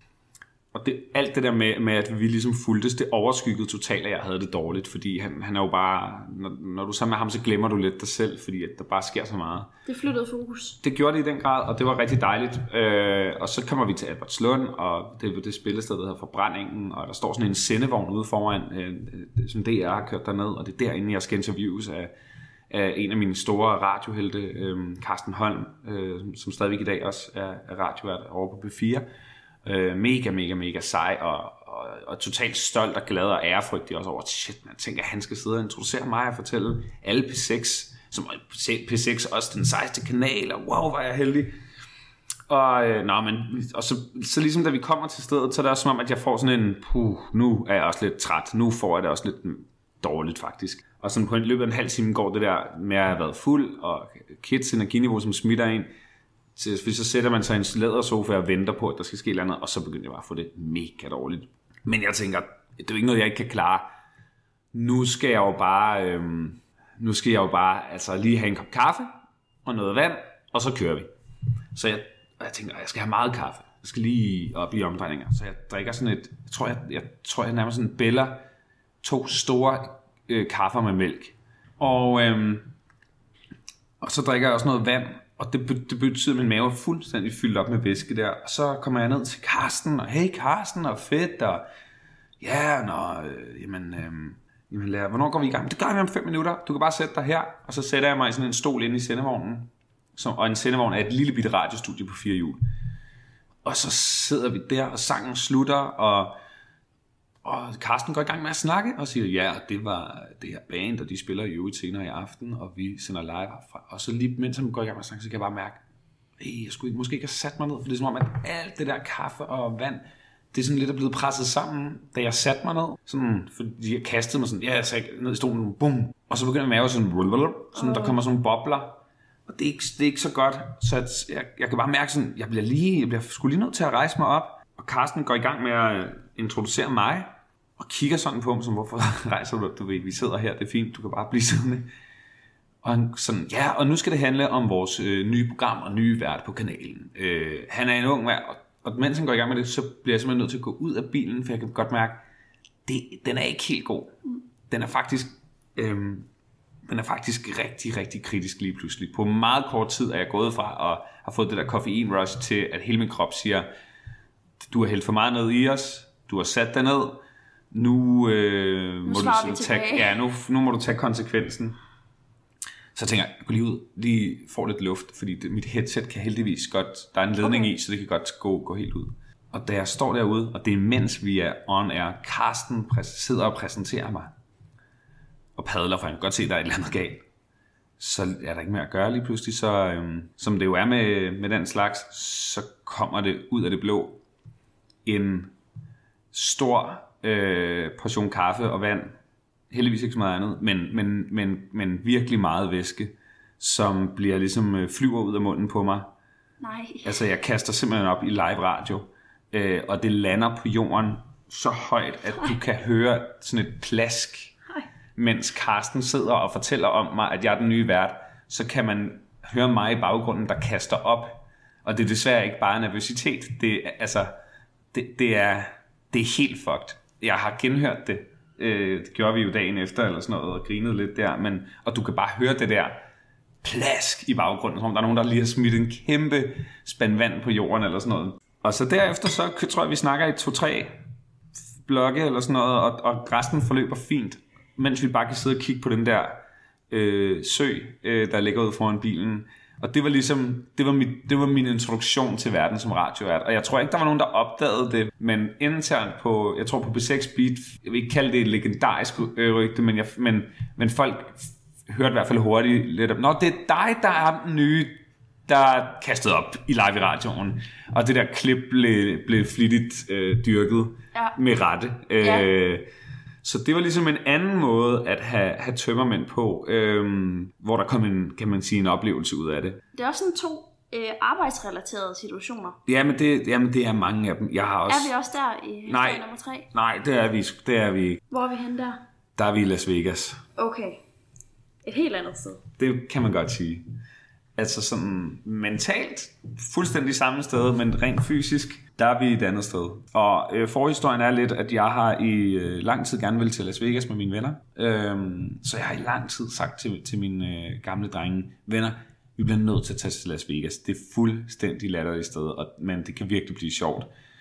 Og det, alt det der med, med, at vi ligesom fuldtes, det overskyggede totalt, at jeg havde det dårligt, fordi han, han er jo bare, når, når du er sammen med ham, så glemmer du lidt dig selv, fordi at der bare sker så meget. Det flyttede fokus. Det gjorde det i den grad, og det var rigtig dejligt. Øh, og så kommer vi til Albertslund, og det er det spillested, der hedder Forbrændingen, og der står sådan en sendevogn ude foran, øh, som D R har kørt derned, og det er derinde, jeg skal interviews af, af en af mine store radiohelte, øh, Carsten Holm, øh, som stadigvæk i dag også er, er radiovært over på B fire. Øh, mega, mega, mega sej, og, og, og totalt stolt og glad og ærefrygtig også over, shit, man tænker, at han skal sidde og introducere mig og fortælle alle P seks, som P seks også den sejeste kanal, og wow, hvor er jeg heldig. Og, øh, nå, men, og så, så ligesom da vi kommer til stedet, så er det også som om, at jeg får sådan en, puh, nu er jeg også lidt træt, nu får jeg det også lidt dårligt faktisk. Og sådan på en løbet af en halv time går det der med at have været fuld, og kids energiniveau, som smitter en, så, så sætter man sig i en lædersofa og venter på, at der skal ske et eller andet, og så begynder jeg bare at få det mega dårligt. Men jeg tænker, det er jo ikke noget, jeg ikke kan klare. Nu skal jeg jo bare, øhm, nu skal jeg jo bare altså lige have en kop kaffe og noget vand, og så kører vi. Så jeg, jeg tænker, jeg skal have meget kaffe. Jeg skal lige op i omdrejninger. Så jeg drikker sådan et, jeg tror, jeg, jeg, tror, jeg nærmest sådan bæller to store øh, kaffer med mælk. Og, øhm, og så drikker jeg også noget vand. Og det, det betyder, at min mave er fuldstændig fyldt op med væske der. Og så kommer jeg ned til Carsten, og hey Carsten, og fedt, og ja, nå, øh, jamen, øh, jamen lad, hvornår går vi i gang? Det gør vi om fem minutter. Du kan bare sætte dig her, og så sætter jeg mig i sådan en stol inde i sendevognen. Som, og en sendevogn er et lille bitte radiostudie på fire hjul. Og så sidder vi der, og sangen slutter, og, og Carsten går i gang med at snakke, og siger, ja, det var det her band, og de spiller jo i senere i aften, og vi sender live herfra. Og så lige mens han går i gang med at snakke, så kan jeg bare mærke, hey, jeg skulle ikke, måske ikke have sat mig ned, for det er som om, at alt det der kaffe og vand, det er sådan lidt er blevet presset sammen, da jeg satte mig ned. Sådan, fordi jeg kastede mig sådan, ja, jeg sagde ned i stolen, bum, og så begynder maven sådan, sådan, der kommer sådan nogle bobler. Og det er, ikke, det er ikke så godt, så at jeg, jeg kan bare mærke sådan, jeg bliver lige, jeg bliver sgu lige nødt til at rejse mig op. Og Carsten går i gang med at introducere mig, og kigger sådan på mig, som hvorfor rejser du, du ved, vi sidder her, det er fint, du kan bare blive siddende. Og han sådan, ja, og nu skal det handle om vores øh, nye program og nye vært på kanalen. Øh, han er en ung mand, og, og mens han går i gang med det, så bliver jeg simpelthen nødt til at gå ud af bilen, for jeg kan godt mærke, det, den er ikke helt god. Den er faktisk... Øh, Den er faktisk rigtig, rigtig kritisk lige pludselig. På meget kort tid er jeg gået fra og har fået det der koffein rush til, at hele min krop siger, du har hældt for meget ned i os, du har sat dig ned, nu, øh, nu må du tage, ja, nu, nu må du tage konsekvensen. Så jeg tænker jeg, gå lige ud, lige får lidt luft, fordi det, mit headset kan heldigvis godt, der er en ledning okay. i, så det kan godt gå, gå helt ud. Og da jeg står derude, og det er mens vi er on air, Carsten sidder og præsenterer mig, og padler, for jeg kan godt se, at der er et eller andet galt. Så er der ikke mere at gøre lige pludselig. Så, øhm, som det jo er med, med den slags, så kommer det ud af det blå en stor øh, portion kaffe og vand. Heldigvis ikke så meget andet, men, men, men, men virkelig meget væske, som bliver ligesom øh, flyver ud af munden på mig. Nej. Altså, jeg kaster simpelthen op i live radio, øh, og det lander på jorden så højt, at du kan høre sådan et plask. Mens Carsten sidder og fortæller om mig, at jeg er den nye vært, så kan man høre mig i baggrunden, der kaster op. Og det er desværre ikke bare nervøsitet. Det, altså, det, det, er, det er helt fucked. Jeg har genhørt det. Det gjorde vi jo dagen efter, eller sådan noget, og grinede lidt der. Men, og du kan bare høre det der plask i baggrunden, som om der er nogen, der lige har smidt en kæmpe spand vand på jorden, eller sådan noget. Og så derefter, så tror jeg, vi snakker i to-tre blokke, eller sådan noget, og, og resten forløber fint. Mens vi bare kan sidde og kigge på den der øh, sø, øh, der ligger ude foran bilen. Og det var ligesom, det var, mit, det var min introduktion til verden som radiovært. Og jeg tror ikke, der var nogen, der opdagede det, men internt på, jeg tror på B seks Beat, jeg vil ikke kalde det et legendarisk øh, rygte, men, jeg, men, men folk hørte i hvert fald hurtigt lidt om, nå, det er dig, der er den nye, der er kastet op i live i radioen. Og det der klip blev, blev flittigt øh, dyrket ja. med rette. Øh, ja. Så det var ligesom en anden måde at have, have tømmermænd på, øhm, hvor der kom en, kan man sige, en oplevelse ud af det. Det er også sådan to øh, arbejdsrelaterede situationer. Jamen det, jamen det er mange af dem. Jeg har også... Er vi også der i historie nummer tre? Nej, det er vi, det er vi. Hvor er vi henne der? Der er vi i Las Vegas. Okay. Et helt andet sted. Det kan man godt sige. Altså sådan mentalt fuldstændig samme sted, men rent fysisk, der er vi et andet sted. Og øh, forhistorien er lidt, at jeg har i øh, lang tid gerne vil til Las Vegas med mine venner. Øhm, så jeg har i lang tid sagt til, til mine øh, gamle drenge, venner, vi bliver nødt til at tage til Las Vegas. Det er fuldstændig latterligt sted, og, men det kan virkelig blive sjovt.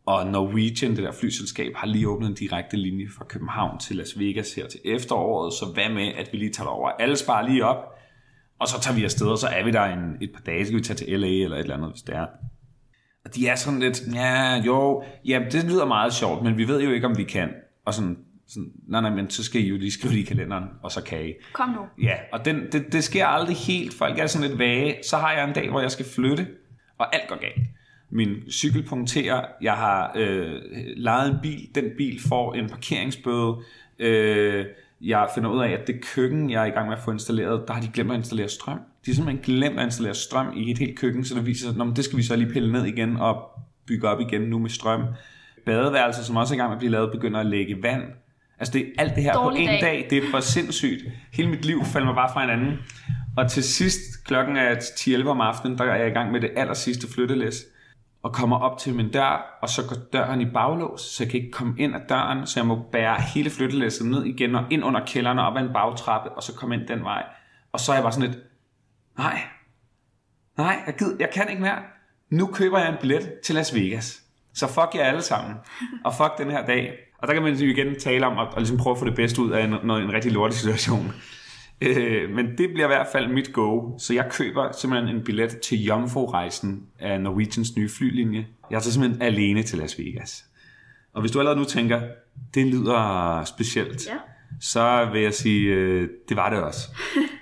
Og Norwegian, det der flyselskab, har lige åbnet en direkte linje fra København til Las Vegas her til efteråret. Så hvad med, at vi lige tager over? Alle sparer lige op, og så tager vi afsted, og så er vi der en, et par dage. Så kan vi tage til L A eller et eller andet, hvis det er. Og de er sådan lidt, ja, jo, ja, det lyder meget sjovt, men vi ved jo ikke, om vi kan. Og sådan, sådan nej, nej, men så skal I jo lige skrive det i kalenderen, og så kan I. Kom nu. Ja, og den, det, det sker aldrig helt. Folk er sådan lidt vage. Så har jeg en dag, hvor jeg skal flytte, og alt går galt. Min cykel punkterer, jeg har øh, lejet en bil, den bil får en parkeringsbøde, øh, jeg finder ud af, at det køkken, jeg er i gang med at få installeret, der har de glemt at installere strøm. De har simpelthen glemt at installere strøm i et helt køkken, så det viser sig, at det skal vi så lige pille ned igen og bygge op igen nu med strøm. Badeværelser, som også er i gang med at blive lavet, begynder at lægge vand. Altså det, alt det her Dårlig på en dag. dag, det er for sindssygt. Hele mit liv falder mig bare fra hinanden. Og til sidst, klokken er ti elleve om aftenen, der er jeg i gang med det aller sidste flyttelæs. Og kommer op til min dør, og så går døren i baglås, så jeg kan ikke komme ind ad døren, så jeg må bære hele flyttelæsset ned igen og ind under kælderen og op ad en bagtrappe, og så komme ind den vej. Og så er jeg bare sådan lidt, nej, nej, jeg, gider, jeg kan ikke mere. Nu køber jeg en billet til Las Vegas. Så fuck jer alle sammen, og fuck den her dag. Og der kan man jo igen tale om, at, at ligesom prøve at få det bedste ud af en, en, en rigtig lortig situation. Øh, men det bliver i hvert fald mit go. Så jeg køber simpelthen en billet til Jomfru-rejsen af Norwegians nye flylinje. Jeg tager simpelthen alene til Las Vegas. Og hvis du allerede nu tænker, det lyder specielt, ja. Så vil jeg sige, øh, det var det også.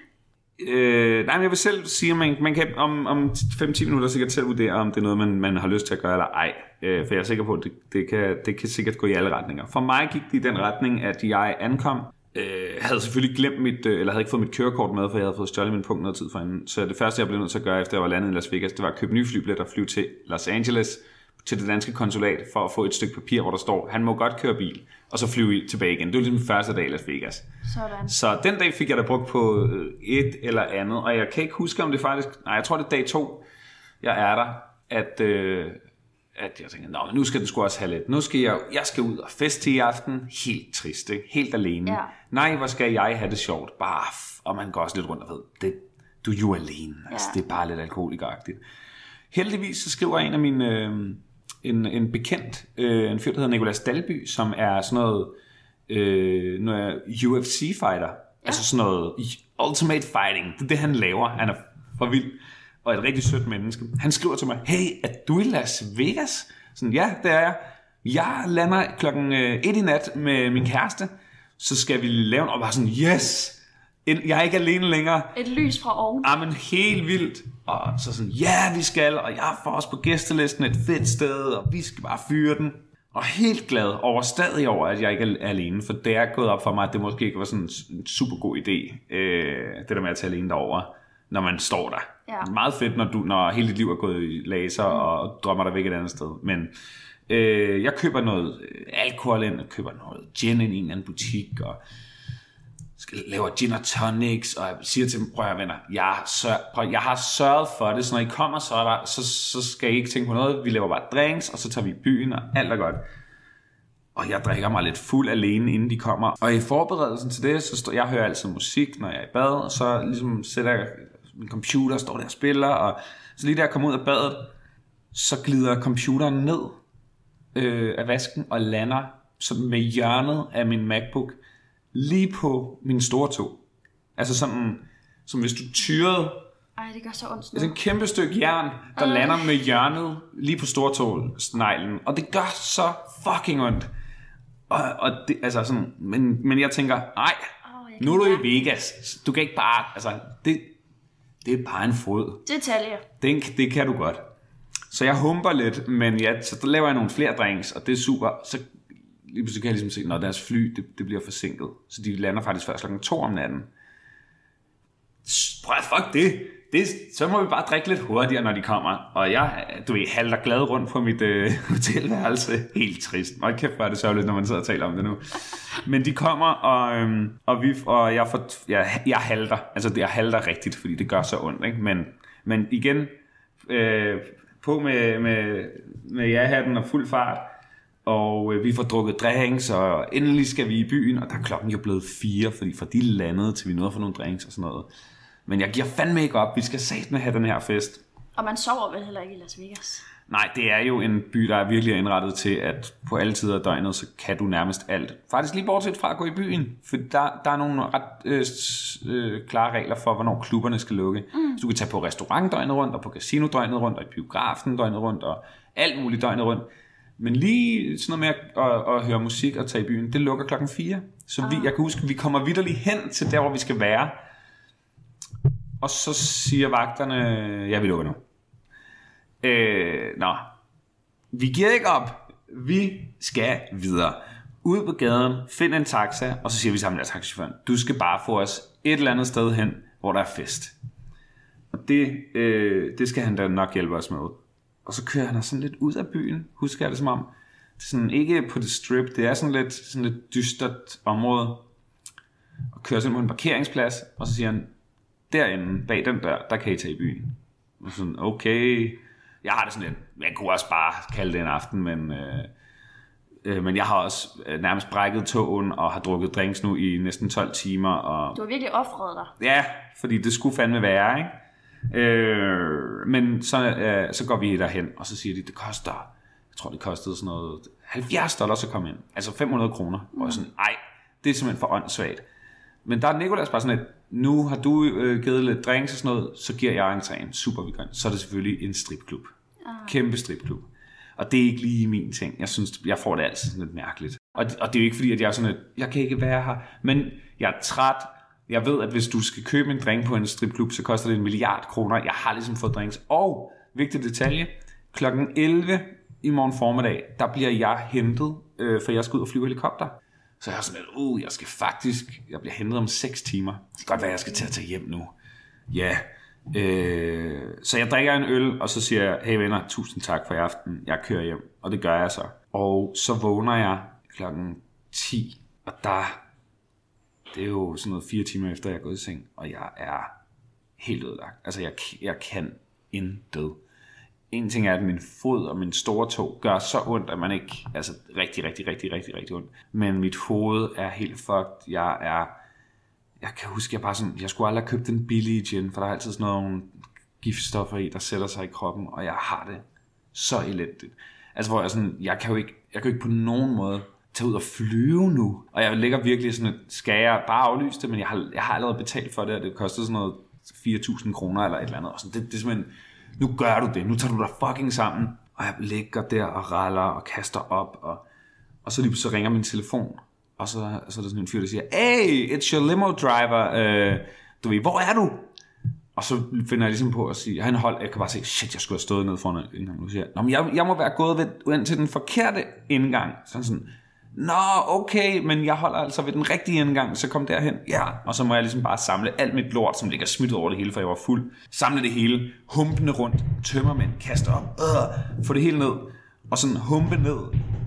øh, nej, men jeg vil selv sige, at man, man kan om, om fem til ti minutter sikkert selv vurdere, om det er noget, man, man har lyst til at gøre eller ej. Øh, for jeg er sikker på, at det, det, kan, det kan sikkert gå i alle retninger. For mig gik det i den retning, at jeg ankom. Jeg øh, havde selvfølgelig glemt mit, øh, eller havde ikke fået mit kørekort med, for jeg havde fået stjålet min punkt noget tid forinden. Så det første, jeg blev nødt til at gøre, efter jeg var landet i Las Vegas, det var at købe nye flybilletter og flyve til Los Angeles, til det danske konsulat, for at få et stykke papir, hvor der står, han må godt køre bil, og så flyve tilbage igen. Det var ligesom første dag i Las Vegas. Sådan. Så den dag fik jeg da brugt på et eller andet, og jeg kan ikke huske, om det faktisk, nej, jeg tror det er dag to, jeg er der, at... Øh, at jeg tænker, nå, nu skal det sgu også have lidt. Nu skal jeg, jeg skal ud og feste i aften. Helt trist, ikke? Helt alene. Ja. Nej, hvor skal jeg have det sjovt? Bare, og man går også lidt rundt og ved, det, du er jo alene. Ja. Altså, det er bare lidt alkoholikeragtigt. Heldigvis så skriver en af mine, øh, en, en bekendt, øh, en fyr, der hedder Nicolas Dalby, som er sådan noget, øh, noget U F C-fighter. Ja. Altså sådan noget ultimate fighting. Det er det, han laver. Han er for vild. Og et rigtig sødt menneske. Han skriver til mig, hey, er du i Las Vegas? Sådan, ja, det er jeg. Jeg lander klokken et i nat med min kæreste, så skal vi lave en, og bare sådan, yes, jeg er ikke alene længere. Et lys fra oven. Ja, men helt vildt. Og så sådan, ja, vi skal, og jeg får os på gæstelisten et fedt sted, og vi skal bare fyre den. Og helt glad over, stadig over, at jeg ikke er alene, for det er gået op for mig, at det måske ikke var sådan en super god idé, øh, det der med at tage alene derover, når man står der. Ja. Meget fedt, når, du, når hele dit liv er gået i laser mm. og drømmer dig væk et andet sted. Men øh, jeg køber noget alkohol ind, jeg køber noget gin ind i en eller anden butik, og laver gin og tonics, og jeg siger til dem, prøv at venner, jeg, sør- prøv, jeg har sørget for det, så når I kommer, så, der, så, så skal I ikke tænke på noget. Vi laver bare drinks, og så tager vi i byen, og alt er godt. Og jeg drikker mig lidt fuld alene, inden de kommer. Og i forberedelsen til det, så står jeg hører altid musik, når jeg er i bad, og så ligesom sætter jeg min computer, står der og spiller, og så lige da jeg kommer ud af badet, så glider computeren ned øh, af vasken og lander sådan med hjørnet af min MacBook lige på min store tå. Altså sådan, som hvis du tyrede. Ej, det gør så ondt. Det er et kæmpe stykke jern, der øh. lander med hjørnet lige på stortå-sneglen, og det gør så fucking ondt. Og, og det, altså sådan, men, men jeg tænker, nej, oh, nu er du i Vegas. Du kan ikke bare, altså, det, det er bare en fod. Detaljer. Det, det kan du godt. Så jeg humper lidt, men ja, så der laver jeg nogle flere drinks, og det er super. Så lige pludselig kan jeg ligesom se, når deres fly, det, det bliver forsinket. Så de lander faktisk først klokken to om natten. Prøv, fuck det. det. Så må vi bare drikke lidt hurtigere, når de kommer. Og jeg, du ved, halter glad rundt på mit øh, hotelværelse. Helt trist. Og kæft, hvor er det sørgeligt, når man sidder og taler om det nu. Men de kommer, og, øhm, og, vi, og jeg, får, jeg, jeg halter. Altså, jeg halter rigtigt, fordi det gør så ondt. Ikke? Men, men igen, øh, på med, med, med ja-hatten og fuld fart. Og øh, vi får drukket drinks, og endelig skal vi i byen. Og der er klokken jo blevet fire, fordi fra de landede, til vi nåede at få nogle drinks og sådan noget. Men jeg giver fandme ikke op. Vi skal satme have den her fest. Og man sover vel heller ikke i Las Vegas? Nej, det er jo en by, der er virkelig indrettet til, at på alle tider af døgnet, så kan du nærmest alt. Faktisk lige bortset fra at gå i byen, for der, der er nogle ret øh, øh, klare regler for, hvornår klubberne skal lukke. Mm. Så du kan tage på restaurant døgnet rundt, og på casino døgnet rundt, og i biografen døgnet rundt, og alt muligt døgnet rundt. Men lige sådan noget med at, at, at høre musik og tage i byen, det lukker klokken fire. Så vi, jeg kan huske, vi kommer vitterligt hen til der, hvor vi skal være. Og så siger vagterne, ja, vi lukker nu. Øh, nå, vi giver ikke op. Vi skal videre. Ud på gaden, find en taxa, og så siger vi sammen til taxichaufføren, du skal bare få os et eller andet sted hen, hvor der er fest. Og det, øh, det skal han da nok hjælpe os med. Og så kører han sådan lidt ud af byen, husker jeg det som om. Det er sådan, ikke på det strip, det er sådan lidt, sådan lidt dystert område. Og kører sådan på en parkeringsplads, og så siger han, derinde, bag den der, der kan I tage i byen. Og sådan, okay, jeg har det sådan lidt, jeg kunne også bare kalde det en aften, men, øh, øh, men jeg har også øh, nærmest brækket tåen, og har drukket drinks nu i næsten tolv timer. Og, du har virkelig offret dig. Ja, fordi det skulle fandme være, ikke? Øh, men så, øh, så går vi derhen, og så siger de, det koster, jeg tror det kostede sådan noget, halvfjerds dollars at komme ind. Altså fem hundrede kroner. Mm. Og sådan, ej, det er simpelthen for åndssvagt. Men der er Nicolas bare sådan et, nu har du øh, givet lidt drinks og sådan noget, så giver jeg entréen. Super, vi gør. Så er det selvfølgelig en stripklub. Ah. Kæmpe stripklub. Og det er ikke lige min ting. Jeg synes, jeg får det altid sådan lidt mærkeligt. Og, og det er jo ikke fordi, at jeg er sådan et, jeg kan ikke være her. Men jeg er træt. Jeg ved, at hvis du skal købe en drink på en stripklub, så koster det en milliard kroner. Jeg har ligesom fået drinks. Og, vigtig detalje, klokken elleve i morgen formiddag, der bliver jeg hentet, øh, for jeg skal ud og flyve helikopter. Så jeg er sådan lidt, uh, jeg skal faktisk, jeg bliver hentet om seks timer. Det kan godt være, jeg skal til at tage hjem nu. Ja, øh, så jeg drikker en øl, og så siger jeg, hey venner, tusind tak for i aften, jeg kører hjem. Og det gør jeg så. Og så vågner jeg klokken ti, og der, det er jo sådan noget fire timer efter, jeg er gået i seng, og jeg er helt ødelagt. Altså, jeg, jeg kan intet. En ting er, at min fod og min store tog gør så ondt, at man ikke, altså rigtig, rigtig, rigtig, rigtig, rigtig ondt. Men mit hoved er helt fucked. Jeg er, jeg kan huske, jeg bare sådan, jeg skulle aldrig have købt den billige gin, for der er altid sådan nogle giftstoffer i, der sætter sig i kroppen, og jeg har det så elendigt. Altså, hvor jeg sådan, jeg kan jo ikke, jeg kan jo ikke på nogen måde tage ud og flyve nu. Og jeg ligger virkelig sådan, et, skal jeg bare aflyse det, men jeg har, jeg har allerede betalt for det, og det kostede sådan noget fire tusind kroner eller et eller andet. Og sådan, det, det er simpelthen, nu gør du det, nu tager du dig fucking sammen. Og jeg ligger der og raller og kaster op, og, og så lige så ringer min telefon, og så, så er der sådan en fyr, der siger, hey, it's your limo driver, uh, du ved, hvor er du? Og så finder jeg ligesom på at sige, han hold, jeg kan bare sige, shit, jeg skulle have stået nede foran indgang. Nu siger jeg, nå, men jeg, jeg må være gået ved, ind til den forkerte indgang. Sådan sådan, nå, okay, men jeg holder altså ved den rigtige indgang, så kom derhen. Ja, og så må jeg ligesom bare samle alt mit lort, som ligger smidt over det hele, for jeg var fuld. Samle det hele, humpende rundt, tømmermænd, kaste op, øh, få det hele ned, og sådan humpe ned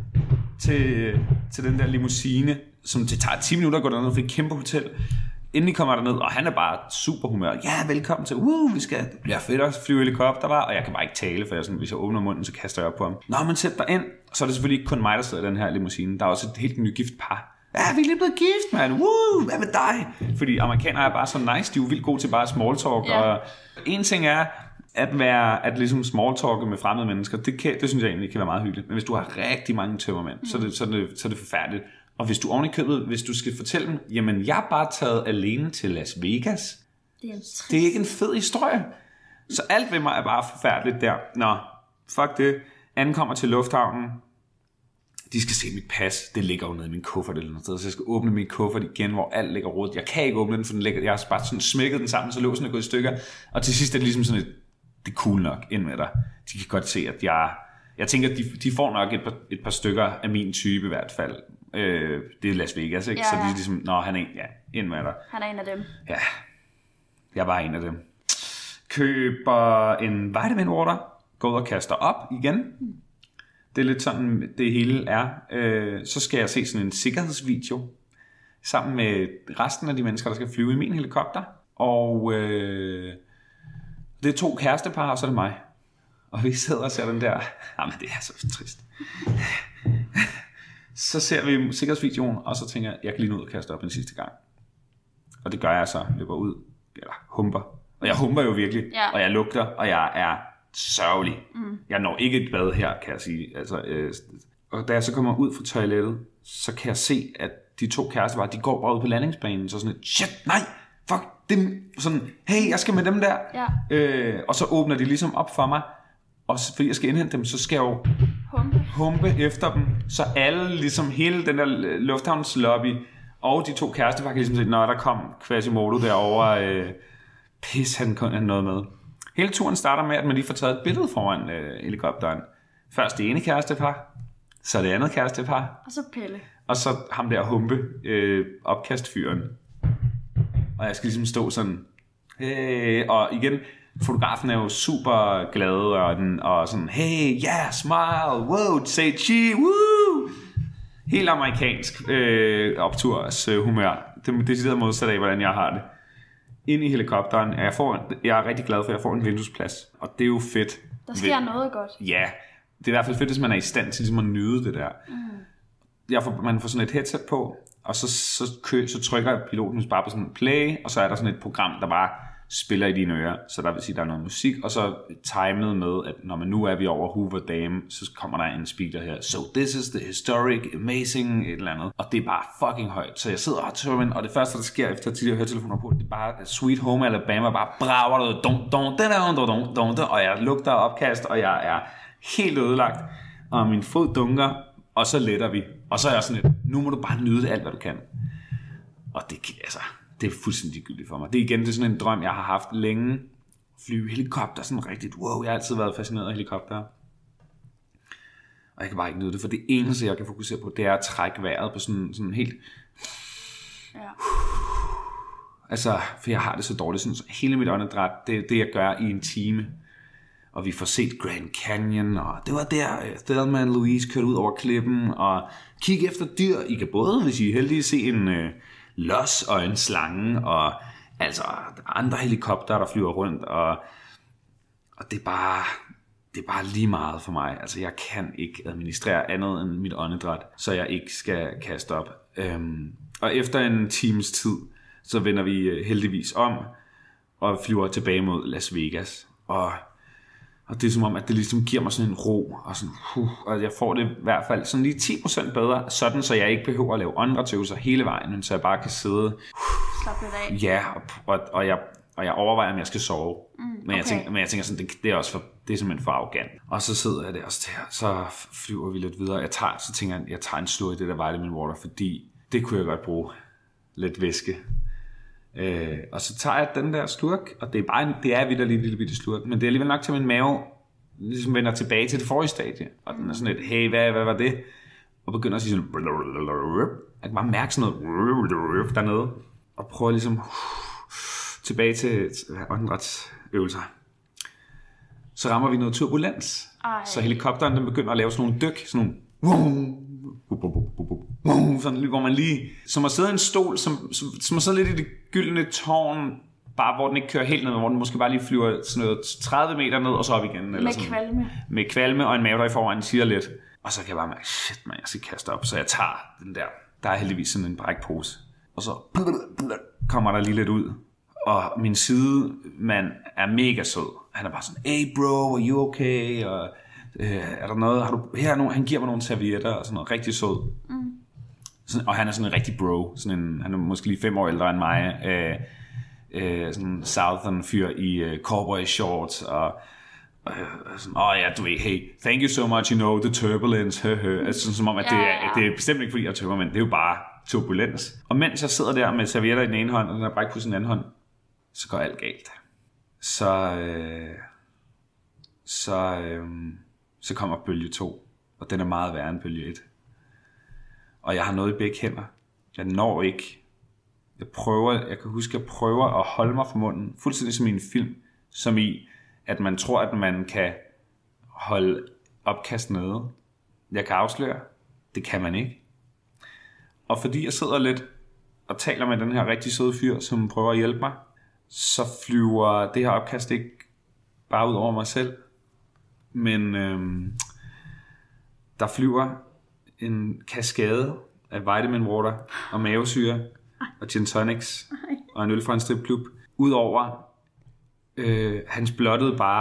til, til den der limousine, som det tager ti minutter at gå derned, for et kæmpe hotel. Endelig kommer der ned, og han er bare super humør. Ja, velkommen til, uh, vi skal, det bliver fedt at flyve helikopter, var, og jeg kan bare ikke tale, for jeg sådan, hvis jeg åbner munden, så kaster jeg op på ham. Nå, men sæt dig ind. Så er det selvfølgelig ikke kun mig, der sidder i den her limousine. Der er også et helt nygift par. Ja, vi er lige blevet gift, mand. Woo, hvad med dig? Fordi amerikanere er bare så nice, de er jo vildt gode til bare small talk. Yeah. Og en ting er, at være, at ligesom small talke med fremmede mennesker, det, kan, det synes jeg egentlig kan være meget hyggeligt. Men hvis du har rigtig mange tømmermænd, mm. så, er det, så, er det, så er det forfærdeligt. Og hvis du oven i købet, hvis du skal fortælle dem, jamen jeg er bare taget alene til Las Vegas. Det er, det er ikke en fed historie. Så alt ved mig er bare forfærdeligt der. Nå, fuck det. Ankommer til lufthavnen. De skal se mit pas. Det ligger jo nede i min kuffert eller noget sted. Så jeg skal åbne min kuffert igen, hvor alt ligger rodet. Jeg kan ikke åbne den, for den ligger. Jeg har bare sådan smækket den sammen, så låsen er gået i stykker. Og til sidst er det ligesom sådan et, det er cool nok ind med dig. De kan godt se, at jeg... Jeg tænker, at de, de får nok et par, et par stykker af min type i hvert fald. Øh, det er Las Vegas, ikke? Ja, ja. Så de er ligesom, nå, han er en, ja, ind med dig. Han er en af dem. Ja, jeg var en af dem. Køber en vitamin water, går ud og kaster op igen. Mm. Det er lidt sådan, det hele er. Øh, så skal jeg se sådan en sikkerhedsvideo, sammen med resten af de mennesker, der skal flyve i min helikopter. Og øh, det er to kærestepar, og så er det mig. Og vi sidder og ser den der, jamen det er så trist. Så ser vi sikkerhedsvideoen, og så tænker jeg, jeg kan lige nå ud og kaste op en sidste gang. Og det gør jeg så, løber ud, eller humper. Og jeg humper jo virkelig, ja. Og jeg lugter, og jeg er sørgelig. Mm. Jeg når ikke et bad her, kan jeg sige. Altså, øh, og da jeg så kommer ud fra toilettet, så kan jeg se, at de to kærester, de går bare ud på landingsbanen, så sådan et, shit, nej, fuck, dem, sådan, hey, jeg skal med dem der. Ja. Øh, og så åbner de ligesom op for mig, og fordi jeg skal indhente dem, så skal jeg jo humpe. humpe efter dem, så alle, ligesom hele den der lufthavnslobby, og de to kærester, kan ligesom sige, nå, der kom Quasimodo derovre, øh, pis, han kun have noget med. Hele turen starter med, at man lige får taget et billede foran øh, helikopteren. Først det ene kærestepar, så det andet kærestepar. Og så Pelle. Og så ham der humpe, øh, opkastfyren. Og jeg skal ligesom stå sådan, hey, og igen, fotografen er jo super glad, og, den, og sådan, hey, yeah, smile, wow, say cheese, woo! Helt amerikansk øh, opturs øh, humør. Det er decideret modsat af, hvordan jeg har det. Ind i helikopteren, jeg, får, jeg er rigtig glad for, at jeg får en vinduesplads. Og det er jo fedt. Der sker noget godt. Ja, det er i hvert fald fedt, hvis man er i stand til ligesom at nyde det der. Mm. Jeg får, man får sådan et headset på, og så, så, kø, så trykker piloten bare på sådan en play, og så er der sådan et program, der bare spiller i dine ører. Så der vil sige, der er noget musik, og så timet med, at når man nu er vi over Hoover Dam, så kommer der en speaker her. So this is the historic, amazing, et eller andet. Og det er bare fucking højt. Så jeg sidder og tømmer, og det første, der sker efter de der høretelefoner på, det er bare Sweet Home Alabama, bare brager noget, dun, dun, dun, dun, dun, dun, dun, og jeg lugter opkast, og jeg er helt ødelagt, og min fod dunker, og så letter vi. Og så er jeg sådan lidt, nu må du bare nyde det alt, hvad du kan. Og det, altså, det er fuldstændig gyldigt for mig. Det er igen, det er sådan en drøm, jeg har haft længe. Flyve helikopter, sådan rigtigt, wow, jeg har altid været fascineret af helikopter. Og jeg kan bare ikke nyde det, for det eneste, jeg kan fokusere på, det er at trække vejret på sådan, sådan helt... Ja. Altså, for jeg har det så dårligt, sådan, så hele mit åndedræt, det er det, jeg gør i en time. Og vi får set Grand Canyon, og det var der, Thelma og Louise kørte ud over klippen, og kigge efter dyr. I kan både, hvis I er heldige, se en øh, los og en slange, og altså andre helikopter, der flyver rundt, og, og det er bare... Det er bare lige meget for mig. Altså, jeg kan ikke administrere andet end mit åndedræt, så jeg ikke skal kaste op. Øhm, og efter en times tid, så vender vi heldigvis om, og flyver tilbage mod Las Vegas. Og, og det er som om, at det ligesom giver mig sådan en ro, og, sådan, uh, og jeg får det i hvert fald sådan lige ti procent bedre, sådan så jeg ikke behøver at lave åndedrætsøvelser hele vejen, men så jeg bare kan sidde... Uh, Slappe lidt af. Ja, og, og, og jeg... Og jeg overvejer, om jeg skal sove. Mm, okay. men, jeg tænker, men jeg tænker sådan, det, det er også for, det er simpelthen for arrogant. Og så sidder jeg der, og så, så flyver vi lidt videre. Jeg tager, så tænker jeg, jeg tager en slur i det der vitamin water, fordi det kunne jeg godt bruge. Lidt væske. Øh, og så tager jeg den der slurk, og det er bare en, det er vildt en lille bitte slurk, men det er alligevel nok til min mave, ligesom vender tilbage til det forrige stadie. Og den er sådan lidt, hey, hvad, hvad var det? Og begynder at sige sådan, jeg kan bare mærke sådan noget dernede, og prøver ligesom... tilbage til åndedrætsøvelser. Så rammer vi noget turbulens. Ej. Så helikopteren den begynder at lave sådan nogle dyk, sådan nogle sådan hvor man lige som at sidde i en stol, som, som, som at sidde lidt i det gyldne tårn, bare hvor den ikke kører helt ned, hvor den måske bare lige flyver sådan noget tredive meter ned og så op igen. Eller med sådan. kvalme. Med kvalme og en mave, der i forvejen siger lidt. Og så kan jeg bare mærke, shit man, jeg skal kaste op. Så jeg tager den der, der er heldigvis sådan en brækpose. Og så kommer der lige lidt ud. Og min sidemand er mega sød. Han er bare sådan, hey bro, are you okay? Og øh, er der noget, har du, her er nogle, han giver mig nogle servietter og sådan noget, rigtig sød. Mm. Sådan, og han er sådan en rigtig bro, sådan en, han er måske lige fem år ældre end mig. Øh, øh, sådan en southern fyr i øh, cowboy shorts og øh, sådan, åh oh, ja, du ved, hey, thank you so much, you know, the turbulence, altså sådan som om, at det er, det er bestemt ikke fordi jeg er tømmer, men det er jo bare turbulens. Og mens jeg sidder der med servietter i den ene hånd, og den er brækpose i den anden hånd, så går alt galt. Så, øh, så, øh, så kommer bølge to, og den er meget værre end bølge et. Og jeg har noget i begge hænder. Jeg når ikke. Jeg prøver, jeg kan huske, jeg prøver at holde mig for munden, fuldstændig som i en film, som i, at man tror, at man kan holde opkast nede. Jeg kan afsløre, det kan man ikke. Og fordi jeg sidder lidt og taler med den her rigtig søde fyr, som prøver at hjælpe mig, så flyver det her opkast ikke bare ud over mig selv, men øhm, der flyver en kaskade af vitamin water og mavesyre og gin tonics og en øl fra en stripklub ud over øh, hans blottede bare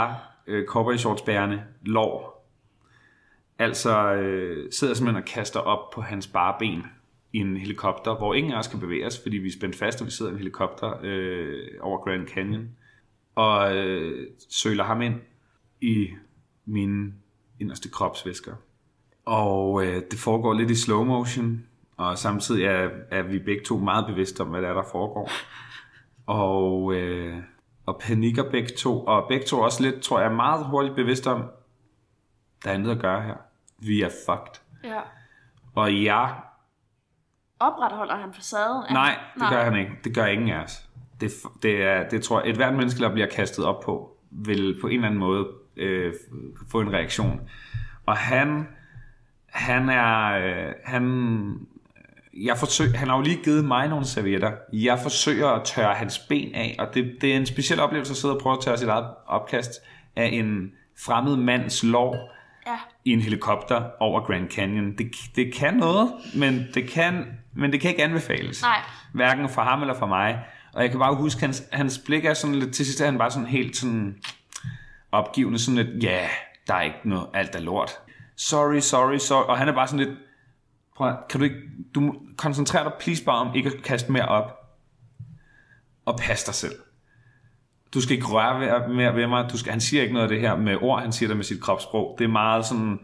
øh, cowboy shorts bærende lår. Altså øh, sidder simpelthen og kaster op på hans bare ben i en helikopter, hvor ingen af os kan bevæge os, fordi vi er spændt fast, og vi sidder i en helikopter øh, over Grand Canyon, og øh, søler ham ind i mine inderste kropsvæsker. Og øh, det foregår lidt i slow motion, og samtidig er, er vi begge to meget bevidste om, hvad der er, der foregår. Og, øh, og panikker begge to, og begge to også lidt, tror jeg, meget hurtigt bevidst om, der er andet at gøre her. Vi er fucked. Ja. Og jeg... Opretholder han facaden? Nej, det Nej. gør han ikke. Det gør ingen af os. Det, det, er, det tror jeg, et hvert menneske, der bliver kastet op på, vil på en eller anden måde øh, få en reaktion. Og han... Han er... Øh, han... Jeg forsøger, han har jo lige givet mig nogle servietter. Jeg forsøger at tørre hans ben af, og det, det er en speciel oplevelse at sidde og prøve at tørre sit eget opkast af en fremmed mands lår ja. i en helikopter over Grand Canyon. Det, det kan noget, men det kan, men det kan ikke anbefales. Nej. Hverken for ham eller for mig. Og jeg kan bare huske, hans, hans blik er sådan lidt, til sidst er han bare sådan helt sådan opgivende, sådan lidt, ja, yeah, der er ikke noget, alt er lort. Sorry, sorry, sorry. Og han er bare sådan lidt, prøv, kan du ikke, du koncentrerer dig please bare om ikke at kaste mere op. Og pas dig selv. Du skal ikke røre mere ved mig. Du skal, han siger ikke noget af det her med ord, han siger det med sit kropssprog. Det er meget sådan,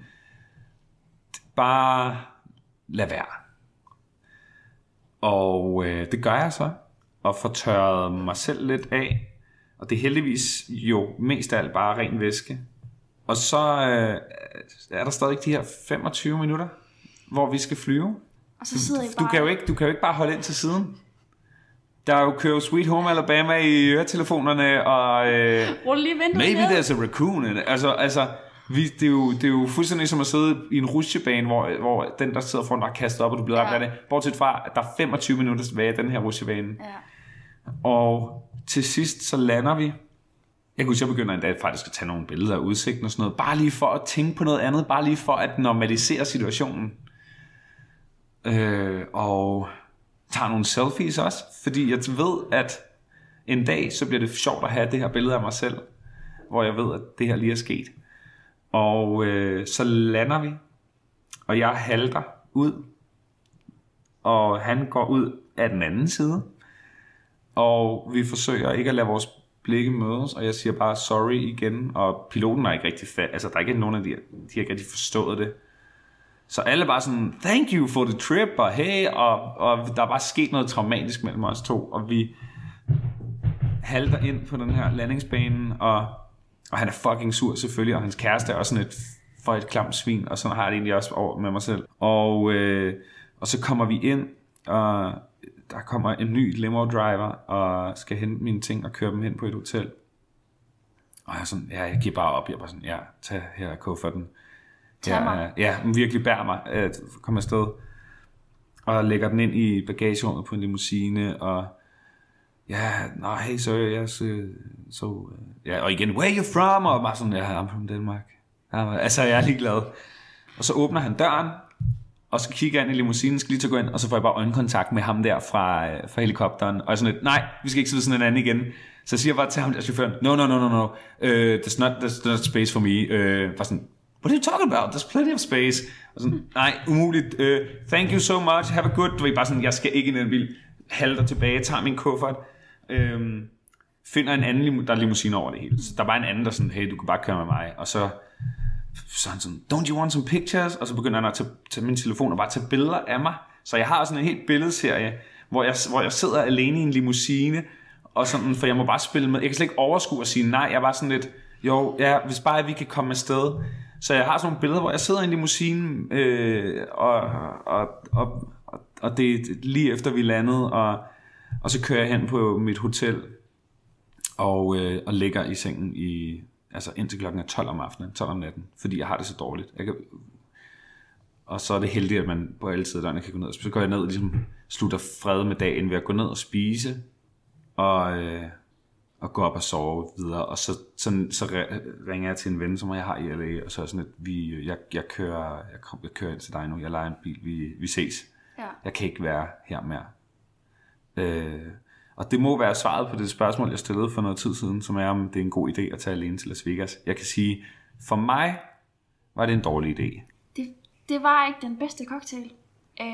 bare lad være. Og øh, det gør jeg så. Og får tørret mig selv lidt af. Og det er heldigvis jo mest af alt bare ren væske. Og så øh, er der stadig de her femogtyve minutter, hvor vi skal flyve. Og så sidder I du, bare... du, kan jo ikke, du kan jo ikke bare holde ind til siden. Der er jo kører Sweet Home Alabama i øretelefonerne, og... Øh, Rul lige vinduet maybe ned. there's a raccoon in it. Altså, altså vi, det, er jo, det er jo fuldstændig som at sidde i en rutsjebane, hvor, hvor den, der sidder foran dig, er kastet op, og du bliver ramt af det. Bortset fra, at der er femogtyve minutter tilbage af den her rutsjebane. Ja. Og til sidst, så lander vi. Jeg kunne huske, jeg begynder en dag faktisk at tage nogle billeder af udsigten og sådan noget. Bare lige for at tænke på noget andet. Bare lige for at normalisere situationen. Øh, og tager nogle selfies også. Fordi jeg ved, at en dag, så bliver det sjovt at have det her billede af mig selv. Hvor jeg ved, at det her lige er sket. Og øh, så lander vi. Og jeg halter ud. Og han går ud af den anden side. Og vi forsøger ikke at lade vores blikke mødes, og jeg siger bare sorry igen, og piloten er ikke rigtig fat, altså der er ikke nogen af de, de har ikke rigtig forstået det. Så alle er bare sådan, thank you for the trip, og hey, og, og der er bare sket noget traumatisk mellem os to, og vi halter ind på den her landingsbane, og, og han er fucking sur selvfølgelig, og hans kæreste er også sådan et, for et klamt svin, og sådan har jeg det egentlig også over med mig selv. Og, øh, og så kommer vi ind, og der kommer en ny limo driver og skal hente mine ting og køre dem hen på et hotel. Og jeg er sådan, ja, jeg giver bare op. Jeg er bare sådan, ja, tag her kufferten. Tag mig. Ja, hun virkelig bærer mig at komme afsted. Og lægger den ind i bagagerummet på en limousine. Og ja, nej, hey, så jeg så, så ja, og igen, where are you from? Og bare sådan, ja, I'm from Denmark. Altså, jeg er ligeglad. Og så åbner han døren. Og så kigger jeg ind i limousinen, skal lige til at gå ind, og så får jeg bare øjenkontakt med ham der fra, fra helikopteren. Og jeg er sådan lidt, nej, vi skal ikke sidde sådan en anden igen. Så jeg siger bare til ham der chaufføren, no, no, no, no, no, uh, there's, not, there's not space for me. Uh, bare sådan, what are you talking about? There's plenty of space. Og sådan, nej, umuligt. Uh, thank you so much, have a good... Du ved bare sådan, jeg skal ikke ind i en bil. Halter tilbage, tager min kuffert. Uh, finder en anden, der er limousine over det hele. Så der er bare en anden, der sådan, hey, du kan bare køre med mig. Og så... Så han sådan, don't you want some pictures? Og så begynder han at tage, tage min telefon og bare tage billeder af mig. Så jeg har sådan en helt billedserie, hvor jeg, hvor jeg sidder alene i en limousine, og sådan, for jeg må bare spille med. Jeg kan slet ikke overskue at sige nej. Jeg er bare sådan lidt, jo, ja, hvis bare vi kan komme afsted. Så jeg har sådan nogle billeder, hvor jeg sidder i en limousine, øh, og, og, og, og, og det er lige efter vi landede, og, og så kører jeg hen på mit hotel, og, øh, og ligger i sengen i... Altså indtil klokken er tolv om aftenen, tolv om natten, fordi jeg har det så dårligt. Jeg kan... Og så er det heldigt, at man på alle tider kan gå ned. Så går jeg ned og ligesom slutter fred med dagen ved at gå ned og spise, og, øh, og gå op og sove videre. Og så, så, så ringer jeg til en ven, som jeg har i L A, og så er sådan, at vi, jeg, jeg, kører, jeg, kom, jeg kører ind til dig nu, jeg lejer en bil, vi, vi ses. Ja. Jeg kan ikke være her mere. Øh, Og det må være svaret på det spørgsmål, jeg stillede for noget tid siden, som er, om det er en god idé at tage alene til Las Vegas. Jeg kan sige, for mig var det en dårlig idé. Det, det var ikke den bedste cocktail. Øh,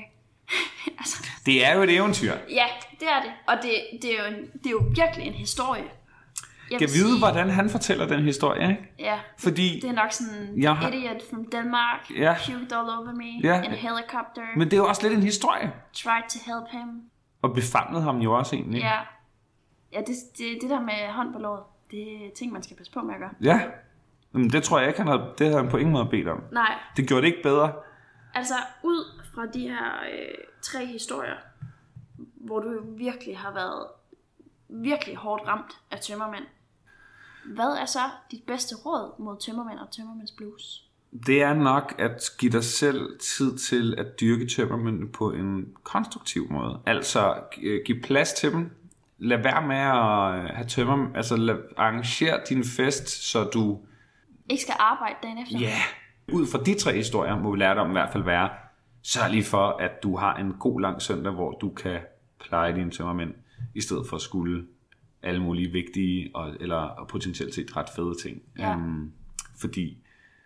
altså. Det er jo et eventyr. Ja, det er det. Og det, det, er, jo en, det er jo virkelig en historie. Jeg kan vide, sige, hvordan han fortæller den historie, ikke? Ja, fordi det er nok sådan, har... idiot from Denmark, ja. puked all over me, ja. in a helicopter. Men det er jo også lidt en historie. Tried to help him. Og befamlede ham jo også egentlig. Ja, ja det, det, det der med hånd på låret, det er ting, man skal passe på med at gøre. Ja, men det tror jeg ikke, han havde, det havde han på ingen måde bedt om. Nej. Det gjorde det ikke bedre. Altså, ud fra de her øh, tre historier, hvor du virkelig har været virkelig hårdt ramt af tømmermænd, hvad er så dit bedste råd mod tømmermænd og tømmermænds blues? Det er nok at give dig selv tid til at dyrke tømmermænd på en konstruktiv måde. Altså give plads til dem. Lad være med at have tømmer, altså lad, arrangere din fest, så du ikke skal arbejde dagen efter. Ja, yeah. Ud fra de tre historier må vi lære dig om i hvert fald være, sørg lige for, at du har en god lang søndag, hvor du kan pleje dine tømmermænd, i stedet for at skulle alle mulige vigtige og, eller potentielt set ret fede ting. Ja. Um, fordi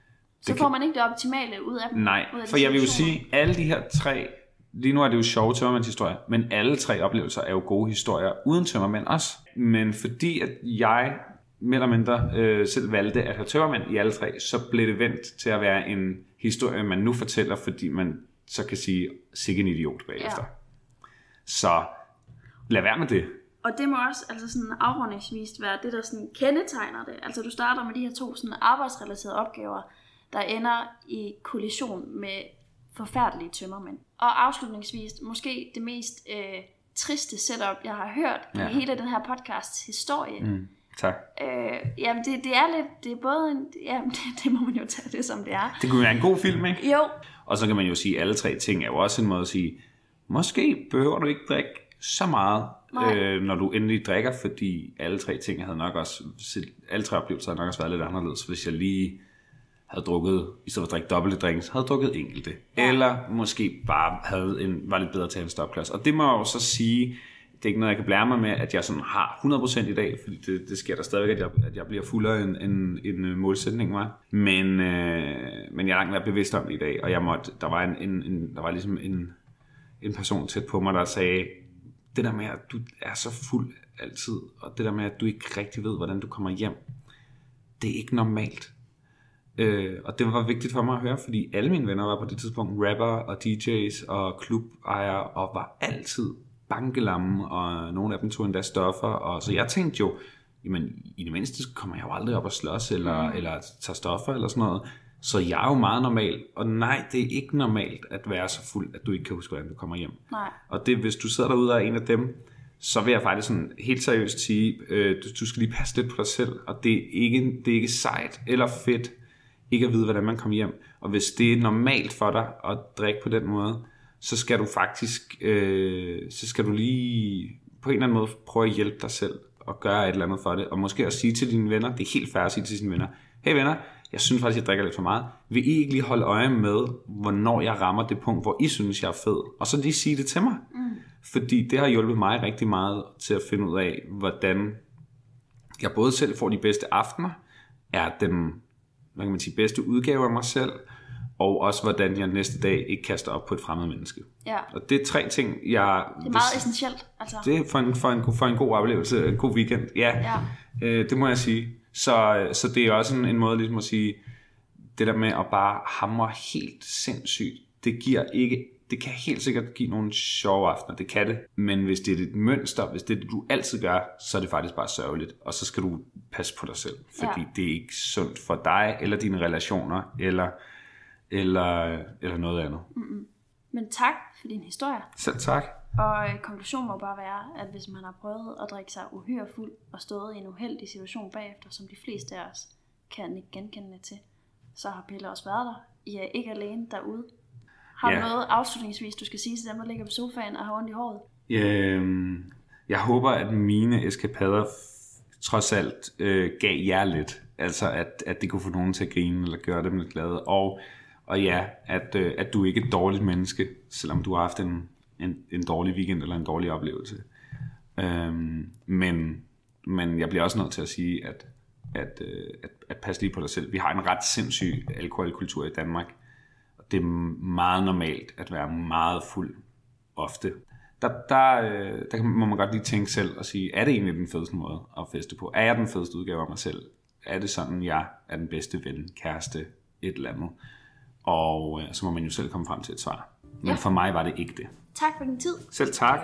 så får kan... man ikke det optimale ud af dem. Nej, for jeg vil jo sige, alle de her tre, lige nu er det jo sjove tømmermændshistorier, men alle tre oplevelser er jo gode historier uden tømmermænd også. Men fordi at jeg mere eller mindre øh, selv valgte at have tømmermænd i alle tre, så blev det vendt til at være en historie, man nu fortæller, fordi man så kan sige, sikke en idiot bagefter. Ja. Så lad være med det. Og det må også altså sådan afrundingsvist være det, der sådan kendetegner det. Altså du starter med de her to sådan arbejdsrelaterede opgaver, der ender i kollision med forfærdelige tømmermænd. Og afslutningsvis måske det mest øh, triste setup, jeg har hørt ja. i hele den her podcasts historie. Mm, tak. Øh, jamen det, det er lidt, det er både en, jamen det, det må man jo tage det som det er. Det kunne være en god film, ikke? Jo. Og så kan man jo sige, at alle tre ting er jo også en måde at sige, måske behøver du ikke drikke så meget, øh, når du endelig drikker, fordi alle tre ting havde nok også, alle tre oplevelser havde nok også været lidt anderledes, hvis jeg lige havde drukket, i stedet for at drikke dobbelte drinks, havde drukket enkelte. Ja. Eller måske bare havde en, var lidt bedre til en stopklasse. Og det må jeg jo så sige, det er ikke noget, jeg kan blære mig med, at jeg sådan har hundrede procent i dag, fordi det, det sker der stadigvæk, at jeg, at jeg bliver fuldere end en, en målsætning var. Men, øh, men jeg er langt mere bevidst om det i dag, og jeg måtte, der var, en, en, en, der var ligesom en, en person tæt på mig, der sagde, det der med, at du er så fuld altid, og det der med, at du ikke rigtig ved, hvordan du kommer hjem, det er ikke normalt. Øh, og det var vigtigt for mig at høre, fordi alle mine venner var på det tidspunkt rapper og D J's og klubejere, og var altid bankelamme, og nogle af dem tog endda stoffer, og så jeg tænkte jo, jamen i det mindste kommer jeg jo aldrig op og slås, eller, mm. eller tage stoffer, eller sådan noget, så jeg er jo meget normal, og nej, det er ikke normalt at være så fuld, at du ikke kan huske, hvordan du kommer hjem. Nej. Og det, hvis du sidder derude og er en af dem, så vil jeg faktisk sådan helt seriøst sige, øh, du, du skal lige passe lidt på dig selv, og det er ikke, det er ikke sejt eller fedt, ikke at vide, hvordan man kommer hjem. Og hvis det er normalt for dig at drikke på den måde, så skal du faktisk, øh, så skal du lige på en eller anden måde prøve at hjælpe dig selv og gøre et eller andet for det. Og måske også sige til dine venner, det er helt fair at sige til sine venner, hey venner, jeg synes faktisk, jeg drikker lidt for meget. Vil I ikke lige holde øje med, hvornår jeg rammer det punkt, hvor I synes, jeg er fed? Og så lige sige det til mig. Mm. Fordi det har hjulpet mig rigtig meget til at finde ud af, hvordan jeg både selv får de bedste aftener, er den, hvad kan man sige, bedste udgave af mig selv, og også hvordan jeg næste dag ikke kaster op på et fremmed menneske. Ja. Og det er tre ting, jeg... Det er meget essentielt. Altså. Det er for en, for, en, for en god oplevelse, en god weekend. Ja, ja. Øh, det må jeg sige. Så, så det er også en, en måde ligesom at sige, det der med at bare hamre helt sindssygt, det giver ikke, det kan helt sikkert give nogle sjove aftener, det kan det. Men hvis det er et mønster, hvis det er det, du altid gør, så er det faktisk bare sørgeligt. Og så skal du passe på dig selv, fordi ja. det er ikke sundt for dig, eller dine relationer, eller, eller, eller noget andet. Mm-mm. Men tak for din historie. Selv tak. Og konklusionen må bare være, at hvis man har prøvet at drikke sig uhyre fuld og stået i en uheldig situation bagefter, som de fleste af os kan ikke genkende til, så har Pelle også været der. I er ikke alene derude. Har ja. du noget afslutningsvis, du skal sige til dem, der ligger på sofaen og har ondt i håret? Øhm, jeg håber, at mine eskapader trods alt øh, gav jer lidt. Altså, at, at det kunne få nogen til at grine eller gøre dem lidt glade. Og, og ja, at, øh, at du ikke er et dårligt menneske, selvom du har haft en En, en dårlig weekend eller en dårlig oplevelse. Øhm, men, men jeg bliver også nødt til at sige, at, at, at, at passe lige på dig selv. Vi har en ret sindssyg alkoholkultur i Danmark. Det er meget normalt at være meget fuld ofte. Der, der, der må man godt lige tænke selv og sige, er det egentlig den fedeste måde at feste på? Er jeg den fedeste udgave af mig selv? Er det sådan, jeg er den bedste ven, kæreste, et eller andet? Og så må man jo selv komme frem til et svar. Men ja. For mig var det ikke det. Tak for din tid. Selv tak.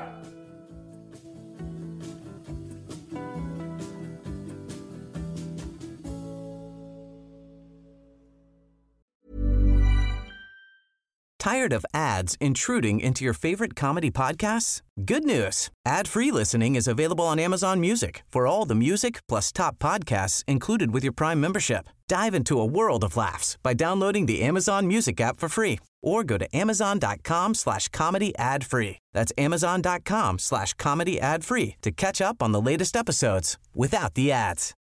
Tired of ads intruding into your favorite comedy podcasts? Good news. Ad-free listening is available on Amazon Music for all the music plus top podcasts included with your Prime membership. Dive into a world of laughs by downloading the Amazon Music app for free or go to amazon.com slash comedy ad free. That's amazon.com slash comedy ad free to catch up on the latest episodes without the ads.